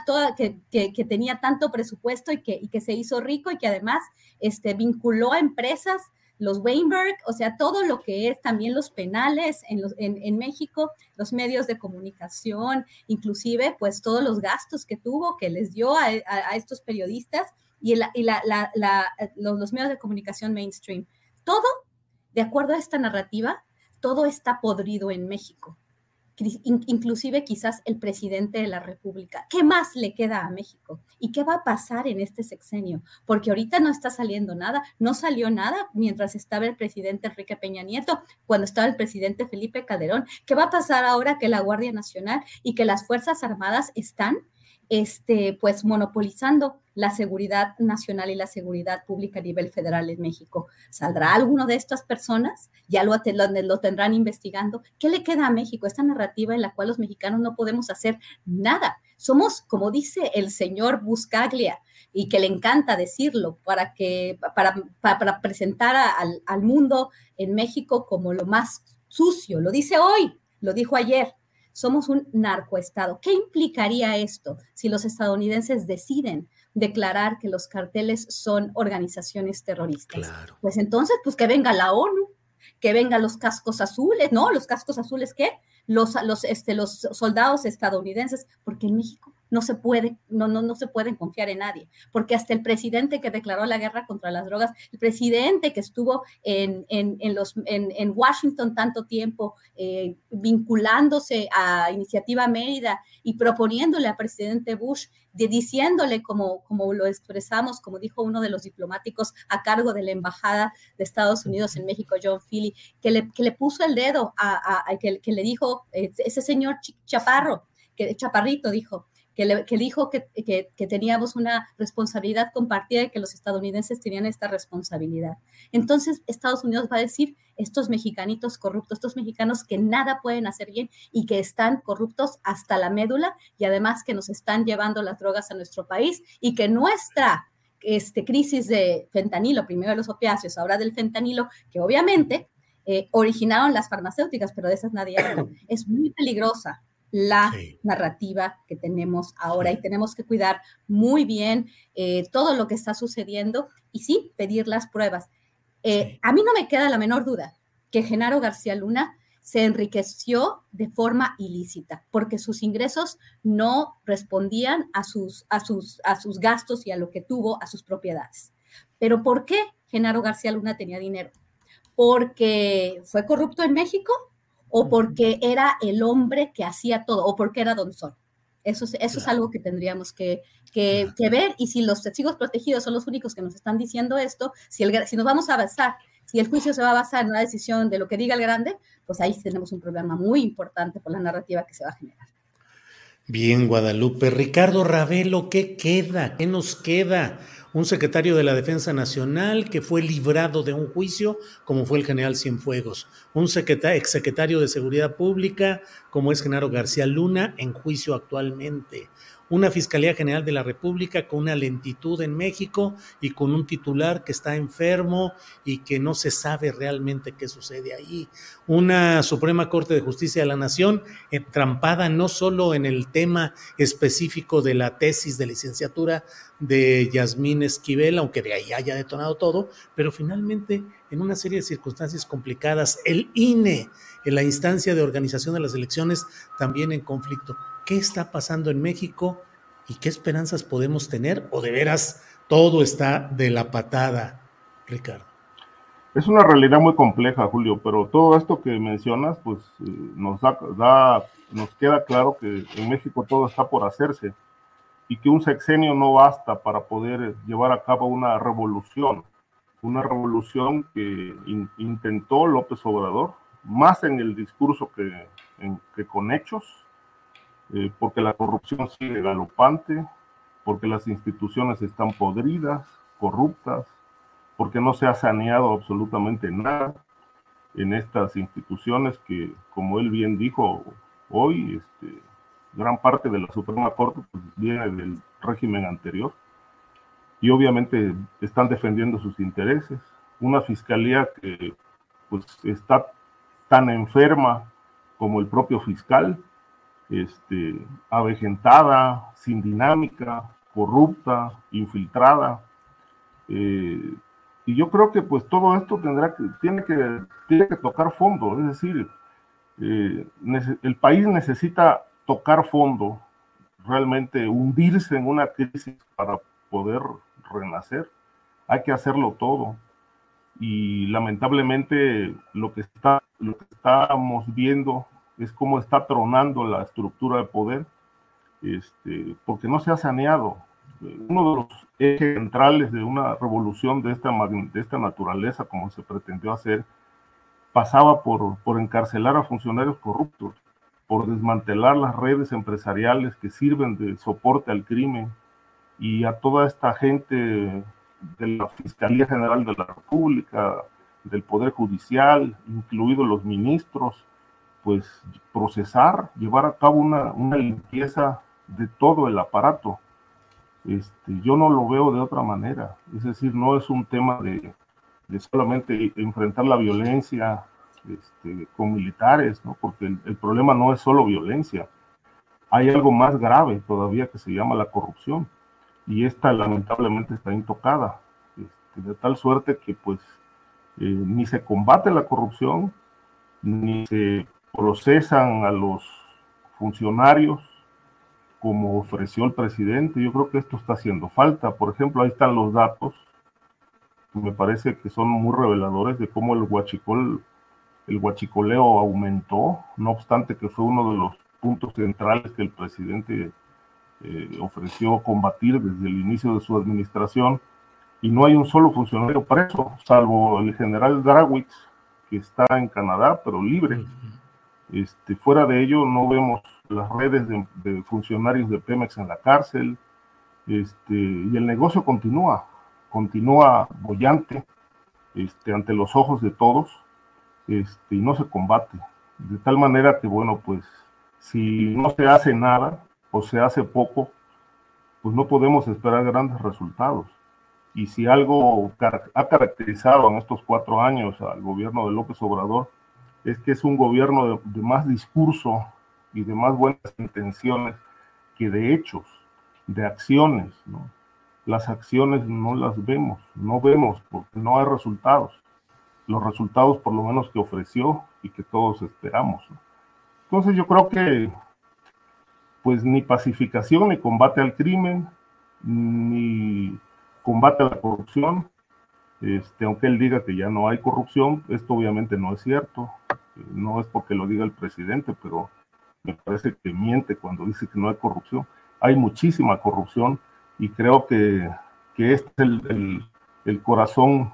tenía tanto presupuesto y que se hizo rico, y que además vinculó a empresas, los Weinberg, o sea, todo lo que es también los penales en México, los medios de comunicación, inclusive pues todos los gastos que tuvo, que les dio a estos periodistas, y los medios de comunicación mainstream. Todo, de acuerdo a esta narrativa, todo está podrido en México. inclusive quizás el presidente de la República. ¿Qué más le queda a México? ¿Y qué va a pasar en este sexenio? Porque ahorita no está saliendo nada, no salió nada mientras estaba el presidente Enrique Peña Nieto, cuando estaba el presidente Felipe Calderón. ¿Qué va a pasar ahora que la Guardia Nacional y que las Fuerzas Armadas están pues monopolizando la seguridad nacional y la seguridad pública a nivel federal en México? ¿Saldrá alguno de estas personas? Ya lo tendrán investigando. ¿Qué le queda a México? Esta narrativa en la cual los mexicanos no podemos hacer nada. Somos, como dice el señor Buscaglia, y que le encanta decirlo, para presentar al mundo en México como lo más sucio. Lo dice hoy, lo dijo ayer. Somos un narcoestado. ¿Qué implicaría esto si los estadounidenses deciden declarar que los carteles son organizaciones terroristas? Claro. Pues entonces, pues que venga la ONU, que vengan los cascos azules, ¿no? ¿Los cascos azules qué? Los soldados estadounidenses, porque en México no se pueden confiar en nadie, porque hasta el presidente que declaró la guerra contra las drogas, el presidente que estuvo en Washington tanto tiempo, vinculándose a Iniciativa Mérida y proponiéndole al presidente Bush, diciéndole, como lo expresamos, como dijo uno de los diplomáticos a cargo de la Embajada de Estados Unidos en México, John Philly, que le puso el dedo que le dijo ese señor Chaparrito dijo, que dijo que teníamos una responsabilidad compartida y que los estadounidenses tenían esta responsabilidad. Entonces, Estados Unidos va a decir, estos mexicanitos corruptos, estos mexicanos que nada pueden hacer bien y que están corruptos hasta la médula, y además que nos están llevando las drogas a nuestro país, y que nuestra crisis de fentanilo, primero de los opiáceos, ahora del fentanilo, que obviamente originaron las farmacéuticas, pero de esas nadie habla. Es muy peligrosa la narrativa que tenemos ahora, y tenemos que cuidar muy bien todo lo que está sucediendo y sí pedir las pruebas. A mí no me queda la menor duda que Genaro García Luna se enriqueció de forma ilícita, porque sus ingresos no respondían a sus gastos y a lo que tuvo, a sus propiedades. ¿Pero por qué Genaro García Luna tenía dinero? ¿Porque fue corrupto en México? ¿O porque era el hombre que hacía todo? ¿O porque era Don Sol? Eso es algo que tendríamos que ver. Y si los testigos protegidos son los únicos que nos están diciendo esto, si nos vamos a basar, si el juicio se va a basar en una decisión de lo que diga el grande, pues ahí tenemos un problema muy importante por la narrativa que se va a generar. Bien, Guadalupe. Ricardo Ravelo, ¿qué queda? ¿Qué nos queda? Un secretario de la Defensa Nacional que fue librado de un juicio, como fue el general Cienfuegos. Un exsecretario de Seguridad Pública, como es Genaro García Luna, en juicio actualmente. Una Fiscalía General de la República con una lentitud en México y con un titular que está enfermo y que no se sabe realmente qué sucede ahí. Una Suprema Corte de Justicia de la Nación entrampada no solo en el tema específico de la tesis de licenciatura de Yasmín Esquivel, aunque de ahí haya detonado todo, pero finalmente en una serie de circunstancias complicadas. El INE, en la instancia de organización de las elecciones, también en conflicto. ¿Qué está pasando en México y qué esperanzas podemos tener? ¿O de veras todo está de la patada, Ricardo? Es una realidad muy compleja, Julio, pero todo esto que mencionas, pues nos queda claro que en México todo está por hacerse y que un sexenio no basta para poder llevar a cabo una revolución que intentó López Obrador, más en el discurso que con hechos, porque la corrupción sigue galopante, porque las instituciones están podridas, corruptas, porque no se ha saneado absolutamente nada en estas instituciones que, como él bien dijo hoy, gran parte de la Suprema Corte pues, viene del régimen anterior y obviamente están defendiendo sus intereses. Una fiscalía que pues está tan enferma como el propio fiscal, avejentada, sin dinámica, corrupta, infiltrada, y yo creo que pues todo esto tiene que tocar fondo, es decir, el país necesita tocar fondo, realmente hundirse en una crisis para poder renacer. Hay que hacerlo todo, y lamentablemente lo que estamos viendo es cómo está tronando la estructura de poder, porque no se ha saneado. Uno de los ejes centrales de una revolución de esta naturaleza, como se pretendió hacer, pasaba por encarcelar a funcionarios corruptos, por desmantelar las redes empresariales que sirven de soporte al crimen, y a toda esta gente de la Fiscalía General de la República, del Poder Judicial, incluidos los ministros, pues procesar, llevar a cabo una limpieza de todo el aparato. Yo no lo veo de otra manera. Es decir, no es un tema de solamente enfrentar la violencia con militares, ¿no? Porque el problema no es solo violencia. Hay algo más grave todavía que se llama la corrupción, y esta lamentablemente está intocada, de tal suerte que pues ni se combate la corrupción, ni se procesan a los funcionarios como ofreció el presidente. Yo creo que esto está haciendo falta. Por ejemplo, ahí están los datos, que me parece que son muy reveladores de cómo el huachicoleo aumentó, no obstante que fue uno de los puntos centrales que el presidente ofreció combatir desde el inicio de su administración, y no hay un solo funcionario preso, salvo el general Drawitz, que está en Canadá, pero libre. Fuera de ello, no vemos las redes de funcionarios de Pemex en la cárcel, y el negocio continúa boyante, ante los ojos de todos, y no se combate. De tal manera que, bueno, pues, si no se hace nada, o se hace poco, pues no podemos esperar grandes resultados. Y si algo ha caracterizado en estos 4 años al gobierno de López Obrador, es que es un gobierno de más discurso y de más buenas intenciones que de hechos, de acciones, ¿no? Las acciones no las vemos, porque no hay resultados. Los resultados por lo menos que ofreció y que todos esperamos, ¿no? Entonces yo creo que pues ni pacificación, ni combate al crimen, ni combate a la corrupción, aunque él diga que ya no hay corrupción, esto obviamente no es cierto, no es porque lo diga el presidente, pero me parece que miente cuando dice que no hay corrupción. Hay muchísima corrupción, y creo que este es el corazón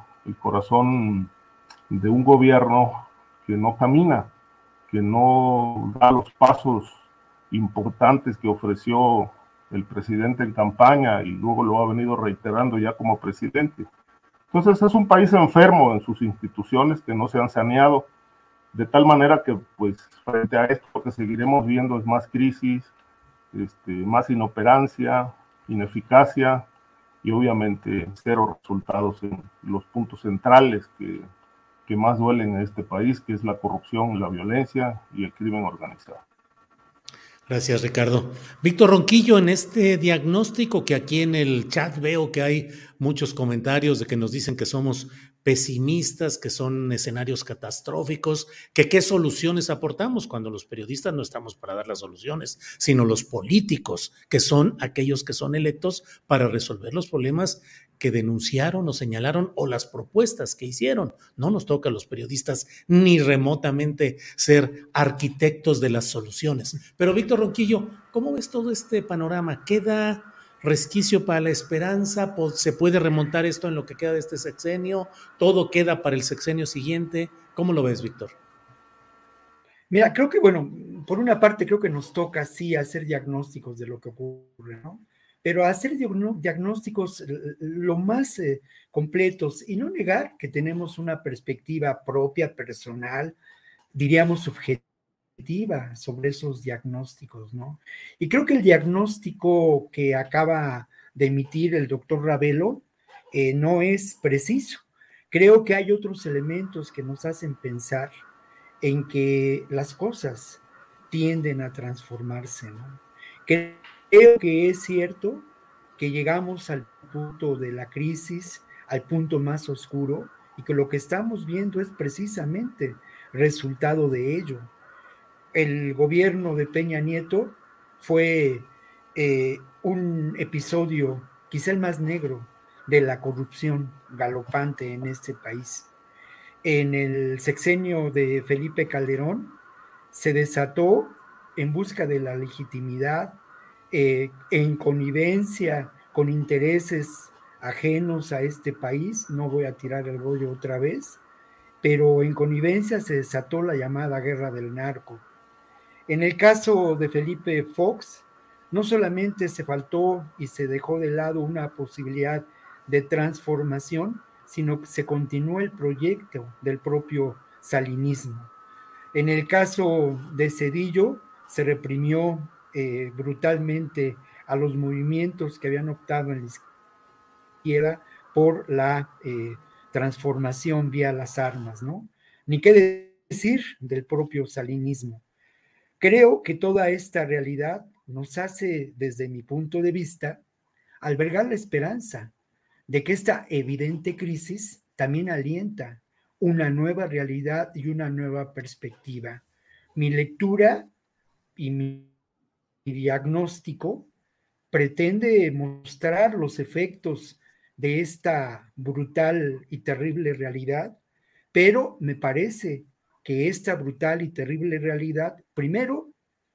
de un gobierno que no camina, que no da los pasos importantes que ofreció el presidente en campaña y luego lo ha venido reiterando ya como presidente. Entonces es un país enfermo en sus instituciones que no se han saneado, de tal manera que pues frente a esto lo que seguiremos viendo es más crisis, más inoperancia, ineficacia y obviamente cero resultados en los puntos centrales que más duelen en este país, que es la corrupción, la violencia y el crimen organizado. Gracias, Ricardo. Víctor Ronquillo, en este diagnóstico que aquí en el chat veo que hay muchos comentarios de que nos dicen que somos pesimistas, que son escenarios catastróficos, que qué soluciones aportamos, cuando los periodistas no estamos para dar las soluciones, sino los políticos, que son aquellos que son electos para resolver los problemas que denunciaron o señalaron o las propuestas que hicieron. No nos toca a los periodistas ni remotamente ser arquitectos de las soluciones. Pero Víctor Ronquillo, ¿cómo ves todo este panorama? ¿Queda resquicio para la esperanza? ¿Se puede remontar esto en lo que queda de este sexenio? ¿Todo queda para el sexenio siguiente? ¿Cómo lo ves, Víctor? Mira, creo que, bueno, por una parte creo que nos toca sí hacer diagnósticos de lo que ocurre, ¿no? Pero hacer diagnósticos lo más completos y no negar que tenemos una perspectiva propia, personal, diríamos subjetiva sobre esos diagnósticos, ¿no? Y creo que el diagnóstico que acaba de emitir el doctor Ravelo no es preciso. Creo que hay otros elementos que nos hacen pensar en que las cosas tienden a transformarse, ¿no? Creo que es cierto que llegamos al punto de la crisis, al punto más oscuro, y que lo que estamos viendo es precisamente resultado de ello. El gobierno de Peña Nieto fue un episodio, quizá el más negro, de la corrupción galopante en este país. En el sexenio de Felipe Calderón, se desató en busca de la legitimidad, en connivencia con intereses ajenos a este país. No voy a tirar el rollo otra vez, pero en connivencia se desató la llamada guerra del narco. En el caso de Felipe Fox, no solamente se faltó y se dejó de lado una posibilidad de transformación, sino que se continuó el proyecto del propio salinismo. En el caso de Zedillo, se reprimió brutalmente a los movimientos que habían optado en la izquierda por la transformación vía las armas, ¿no? Ni qué decir del propio salinismo. Creo que toda esta realidad nos hace, desde mi punto de vista, albergar la esperanza de que esta evidente crisis también alienta una nueva realidad y una nueva perspectiva. Mi lectura y mi diagnóstico pretende mostrar los efectos de esta brutal y terrible realidad, pero me parece que esta brutal y terrible realidad, primero,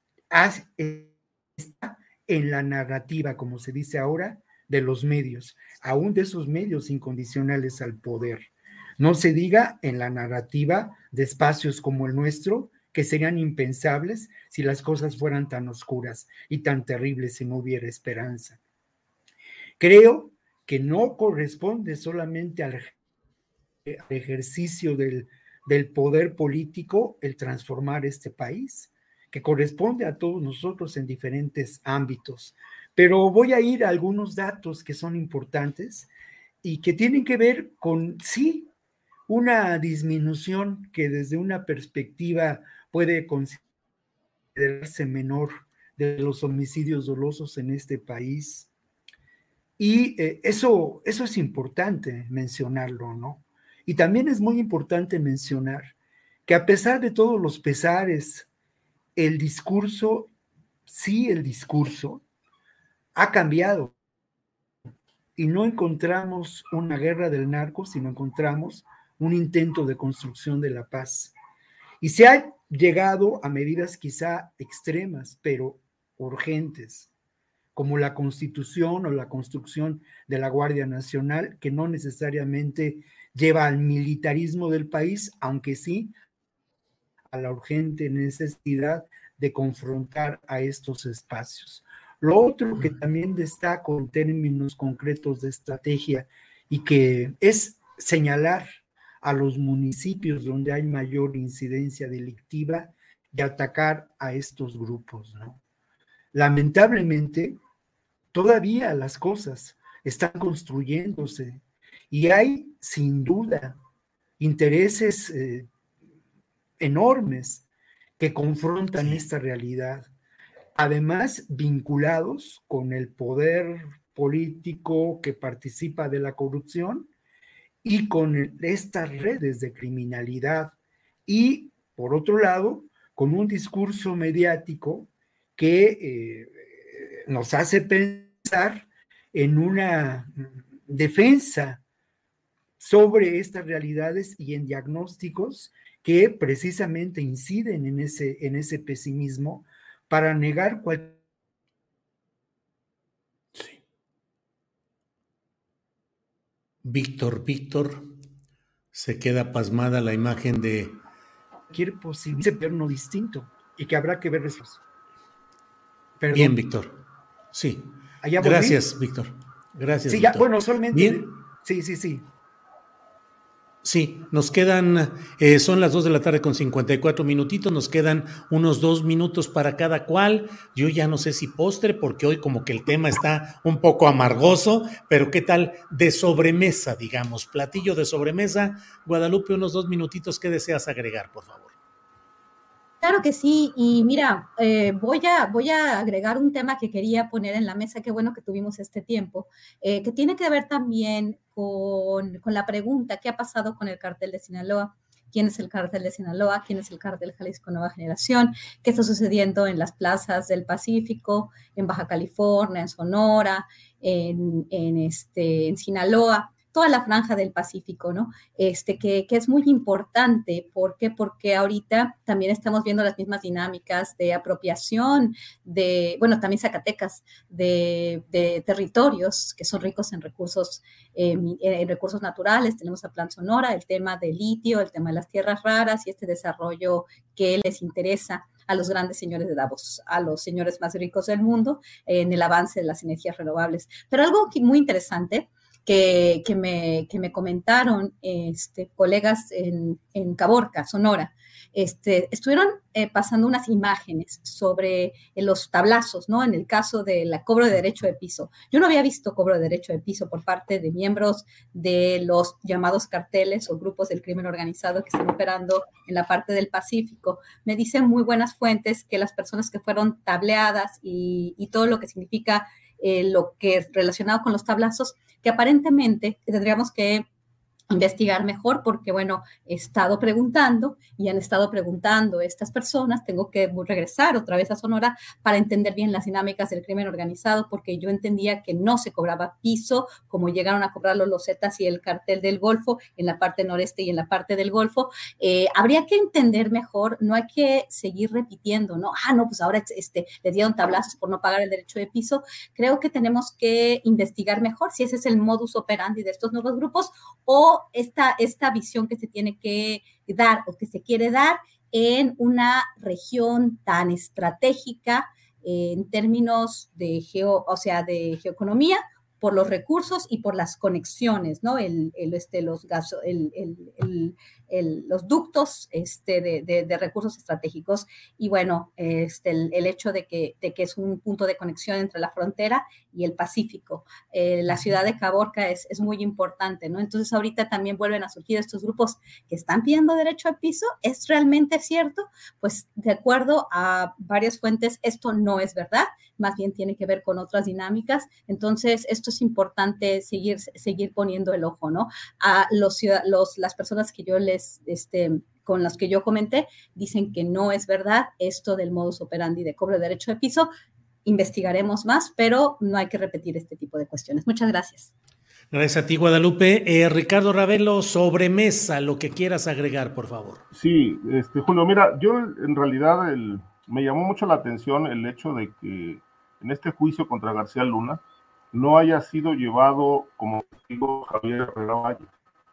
está en la narrativa, como se dice ahora, de los medios, aún de esos medios incondicionales al poder. No se diga en la narrativa de espacios como el nuestro, que serían impensables si las cosas fueran tan oscuras y tan terribles si no hubiera esperanza. Creo que no corresponde solamente al ejercicio del poder político el transformar este país, que corresponde a todos nosotros en diferentes ámbitos. Pero voy a ir a algunos datos que son importantes y que tienen que ver con, sí, una disminución que desde una perspectiva puede considerarse menor de los homicidios dolosos en este país. Y eso es importante mencionarlo, ¿no? Y también es muy importante mencionar que a pesar de todos los pesares, el discurso ha cambiado y no encontramos una guerra del narco, sino encontramos un intento de construcción de la paz. Y se ha llegado a medidas quizá extremas, pero urgentes, como la Constitución o la construcción de la Guardia Nacional, que no necesariamente lleva al militarismo del país, aunque sí a la urgente necesidad de confrontar a estos espacios. Lo otro que también destaco en términos concretos de estrategia y que es señalar a los municipios donde hay mayor incidencia delictiva y atacar a estos grupos, ¿no? Lamentablemente, todavía las cosas están construyéndose y hay, sin duda, intereses enormes que confrontan esta realidad, además vinculados con el poder político que participa de la corrupción y con estas redes de criminalidad y, por otro lado, con un discurso mediático que nos hace pensar en una defensa sobre estas realidades y en diagnósticos que precisamente inciden en ese pesimismo para negar cualquier... Sí. Víctor, se queda pasmada la imagen de... cualquier posible gobierno distinto y que habrá que ver eso. Perdón. Bien, Víctor. Sí. Gracias, Víctor. Gracias. Sí, Víctor. Ya, bueno, solamente. Bien. Sí. Sí, nos quedan, son las 2 de la tarde con 54 minutitos, nos quedan unos 2 minutos para cada cual. Yo ya no sé si postre, porque hoy como que el tema está un poco amargoso, pero ¿qué tal de sobremesa, digamos? Platillo de sobremesa. Guadalupe, unos 2 minutitos, ¿qué deseas agregar, por favor? Claro que sí, y mira, voy a agregar un tema que quería poner en la mesa, qué bueno que tuvimos este tiempo, que tiene que ver también con la pregunta, ¿qué ha pasado con el cártel de Sinaloa? ¿Quién es el cártel de Sinaloa? ¿Quién es el cártel Jalisco Nueva Generación? ¿Qué está sucediendo en las plazas del Pacífico, en Baja California, en Sonora, en Sinaloa? toda la franja del Pacífico, ¿no? Que es muy importante. ¿Por qué? Porque ahorita también estamos viendo las mismas dinámicas de apropiación también Zacatecas, de territorios que son ricos en recursos naturales. Tenemos a Plan Sonora, el tema del litio, el tema de las tierras raras y este desarrollo que les interesa a los grandes señores de Davos, a los señores más ricos del mundo en el avance de las energías renovables. Pero algo muy interesante que me comentaron colegas en Caborca, Sonora, estuvieron pasando unas imágenes sobre los tablazos, ¿no? En el caso del cobro de derecho de piso. Yo no había visto cobro de derecho de piso por parte de miembros de los llamados carteles o grupos del crimen organizado que están operando en la parte del Pacífico. Me dicen muy buenas fuentes que las personas que fueron tableadas y todo lo que significa lo que es relacionado con los tablazos, que aparentemente tendríamos que investigar mejor porque, bueno, he estado preguntando y han estado preguntando estas personas. Tengo que regresar otra vez a Sonora para entender bien las dinámicas del crimen organizado, porque yo entendía que no se cobraba piso como llegaron a cobrarlo los Zetas y el cartel del Golfo en la parte noreste y en la parte del Golfo. Habría que entender mejor, no hay que seguir repitiendo, ¿no? Pues ahora le dieron tablazos por no pagar el derecho de piso. Creo que tenemos que investigar mejor si ese es el modus operandi de estos nuevos grupos o esta visión que se tiene que dar o que se quiere dar en una región tan estratégica en términos de geoeconomía, por los recursos y por las conexiones, ¿no? Los ductos de recursos estratégicos. Y bueno, el hecho de que es un punto de conexión entre la frontera y el Pacífico. La ciudad de Caborca es muy importante, ¿no? Entonces ahorita también vuelven a surgir estos grupos que están pidiendo derecho al piso. ¿Es realmente cierto? Pues de acuerdo a varias fuentes, esto no es verdad, más bien tiene que ver con otras dinámicas. Entonces esto es importante seguir poniendo el ojo, ¿no? A las personas que yo con las que yo comenté, dicen que no es verdad esto del modus operandi de cobro de derecho de piso. Investigaremos más, pero no hay que repetir este tipo de cuestiones. Muchas gracias. Gracias a ti, Guadalupe. Ricardo Ravelo, sobremesa, lo que quieras agregar, por favor. Sí, Julio, mira, yo en realidad me llamó mucho la atención el hecho de que en este juicio contra García Luna no haya sido llevado como testigo Javier Herrera Valles.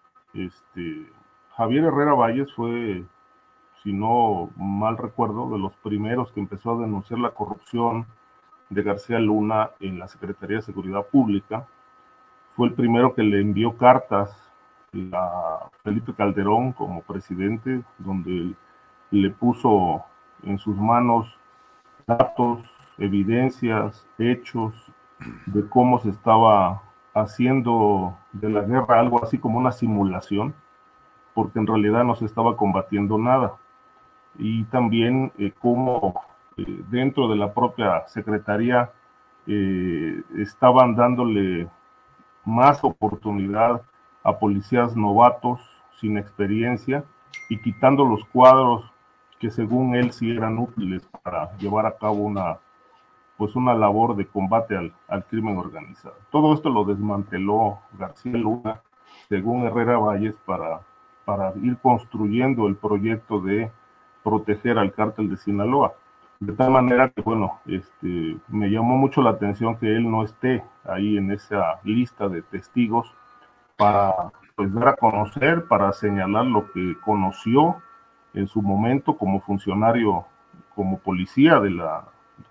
Javier Herrera Valles fue, si no mal recuerdo, de los primeros que empezó a denunciar la corrupción de García Luna en la Secretaría de Seguridad Pública. Fue el primero que le envió cartas a Felipe Calderón como presidente, donde le puso en sus manos datos, evidencias, hechos de cómo se estaba haciendo de la guerra algo así como una simulación, porque en realidad no se estaba combatiendo nada. Y también cómo dentro de la propia Secretaría estaban dándole más oportunidad a policías novatos sin experiencia y quitando los cuadros que según él sí eran útiles para llevar a cabo una labor de combate al crimen organizado. Todo esto lo desmanteló García Luna, según Herrera Valles, para ir construyendo el proyecto de proteger al cártel de Sinaloa. De tal manera que, bueno, me llamó mucho la atención que él no esté ahí en esa lista de testigos para dar a conocer, para señalar lo que conoció en su momento como funcionario, como policía de la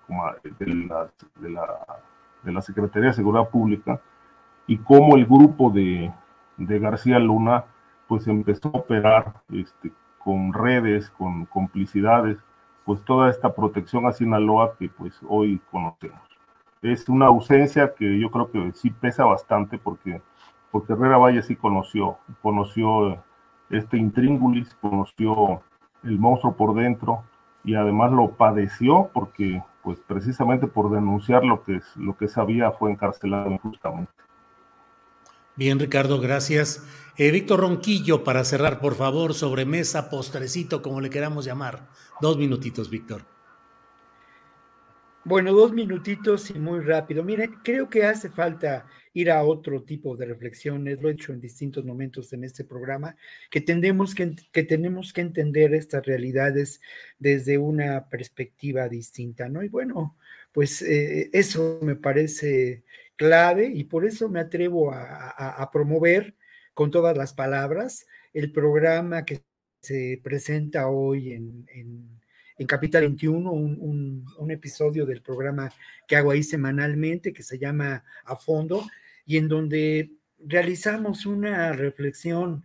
Secretaría de Seguridad Pública, y cómo el grupo de García Luna pues empezó a operar con redes, con complicidades, pues toda esta protección a Sinaloa que pues hoy conocemos. Es una ausencia que yo creo que sí pesa bastante porque Herrera Valle sí conoció este intríngulis, conoció el monstruo por dentro y además lo padeció porque pues precisamente por denunciar lo que sabía fue encarcelado injustamente. Bien, Ricardo, gracias. Víctor Ronquillo, para cerrar, por favor, sobremesa, postrecito, como le queramos llamar. 2 minutitos, Víctor. Bueno, 2 minutitos y muy rápido. Mire, creo que hace falta ir a otro tipo de reflexiones, lo he hecho en distintos momentos en este programa, que tenemos que entender estas realidades desde una perspectiva distinta, ¿no? Y bueno, pues eso me parece clave y por eso me atrevo a promover con todas las palabras el programa que se presenta hoy en Capital 21, un episodio del programa que hago ahí semanalmente, que se llama A Fondo, y en donde realizamos una reflexión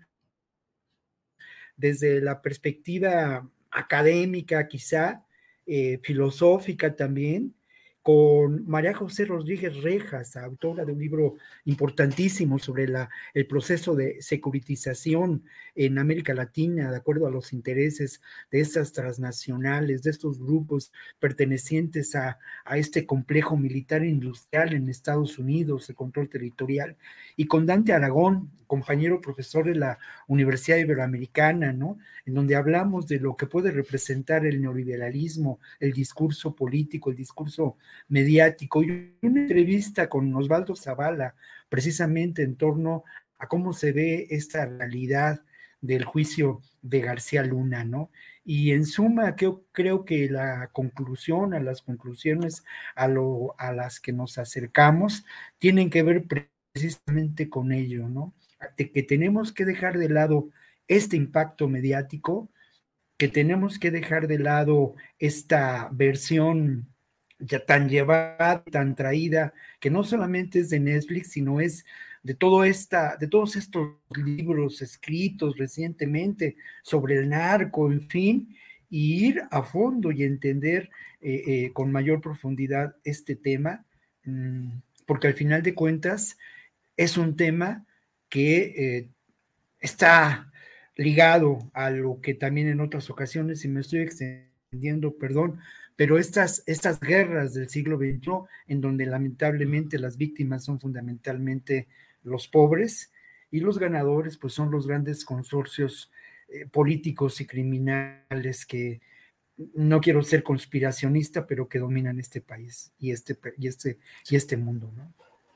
desde la perspectiva académica, quizá, filosófica también, con María José Rodríguez Rejas, autora de un libro importantísimo sobre el proceso de securitización en América Latina, de acuerdo a los intereses de estas transnacionales, de estos grupos pertenecientes a este complejo militar e industrial en Estados Unidos, de control territorial, y con Dante Aragón, compañero profesor de la Universidad Iberoamericana, ¿no? En donde hablamos de lo que puede representar el neoliberalismo, el discurso político, el discurso mediático, y una entrevista con Osvaldo Zavala, precisamente en torno a cómo se ve esta realidad del juicio de García Luna, ¿no? Y en suma, creo que las conclusiones a las que nos acercamos, tienen que ver precisamente con ello, ¿no? Que tenemos que dejar de lado este impacto mediático, que tenemos que dejar de lado esta versión ya tan llevada, tan traída, que no solamente es de Netflix, sino es de todos estos libros escritos recientemente sobre el narco, en fin, y ir a fondo y entender con mayor profundidad este tema, porque al final de cuentas es un tema que está ligado a lo que también en otras ocasiones, y me estoy extendiendo, perdón, pero estas guerras del siglo XXI, en donde lamentablemente las víctimas son fundamentalmente los pobres, y los ganadores pues son los grandes consorcios políticos y criminales que, no quiero ser conspiracionista, pero que dominan este país y este mundo, ¿no?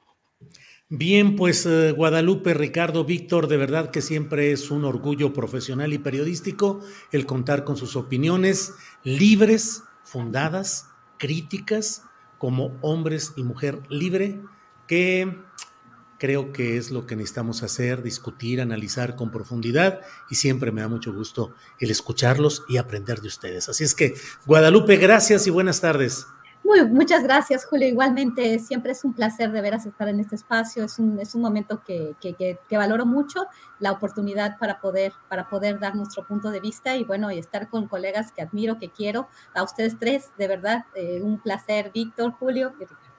Bien, pues Guadalupe, Ricardo, Víctor, de verdad que siempre es un orgullo profesional y periodístico el contar con sus opiniones libres, fundadas, críticas, como hombres y mujer libre, que creo que es lo que necesitamos hacer, discutir, analizar con profundidad, y siempre me da mucho gusto el escucharlos y aprender de ustedes. Así es que, Guadalupe, gracias y buenas tardes. Muchas gracias, Julio. Igualmente, siempre es un placer de veras estar en este espacio. Es un momento que valoro mucho, la oportunidad para poder dar nuestro punto de vista y bueno, y estar con colegas que admiro, que quiero. A ustedes tres, de verdad, un placer, Víctor, Julio.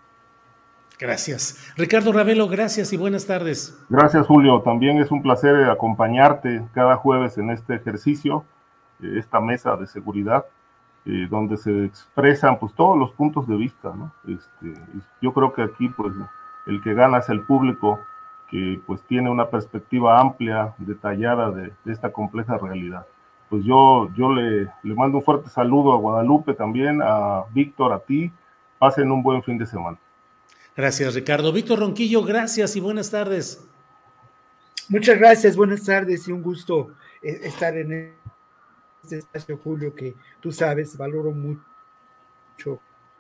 Gracias. Ricardo Ravelo, gracias y buenas tardes. Gracias, Julio. También es un placer acompañarte cada jueves en este ejercicio, esta mesa de seguridad, donde se expresan pues todos los puntos de vista, ¿no? Yo creo que aquí pues el que gana es el público, que pues tiene una perspectiva amplia, detallada de esta compleja realidad. Pues yo le mando un fuerte saludo a Guadalupe también, a Víctor, a ti. Pasen un buen fin de semana. Gracias, Ricardo. Víctor Ronquillo, gracias y buenas tardes. Muchas gracias, buenas tardes y un gusto estar en este espacio, Julio, que tú sabes, valoro mucho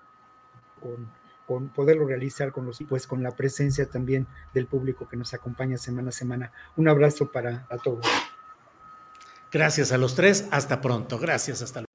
con poderlo realizar con la presencia también del público que nos acompaña semana a semana. Un abrazo para todos. Gracias a los tres, hasta pronto. Gracias, hasta luego.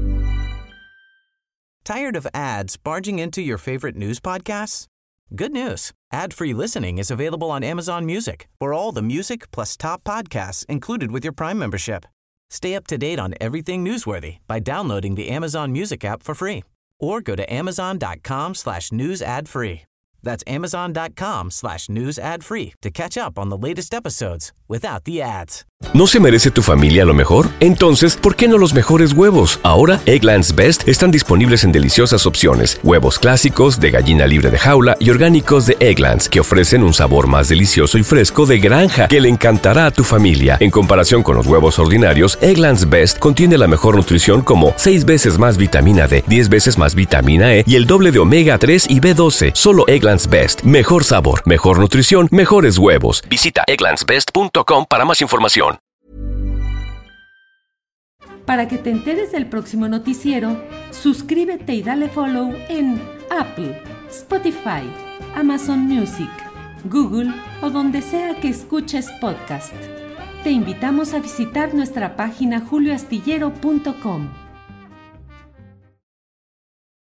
Tired of ads barging into your favorite news podcasts? Good news. Ad-free listening is available on Amazon Music for all the music plus top podcasts included with your Prime membership. Stay up to date on everything newsworthy by downloading the Amazon Music app for free or go to amazon.com/news ad free. That's amazon.com/news ad free to catch up on the latest episodes without the ads. ¿No se merece tu familia lo mejor? Entonces, ¿por qué no los mejores huevos? Ahora, Eggland's Best están disponibles en deliciosas opciones. Huevos clásicos, de gallina libre de jaula y orgánicos de Eggland's, que ofrecen un sabor más delicioso y fresco de granja que le encantará a tu familia. En comparación con los huevos ordinarios, Eggland's Best contiene la mejor nutrición como 6 veces más vitamina D, 10 veces más vitamina E y el doble de omega 3 y B12. Solo Eggland's Best. Mejor sabor, mejor nutrición, mejores huevos. Visita egglandsbest.com para más información. Para que te enteres del próximo noticiero, suscríbete y dale follow en Apple, Spotify, Amazon Music, Google o donde sea que escuches podcast. Te invitamos a visitar nuestra página julioastillero.com.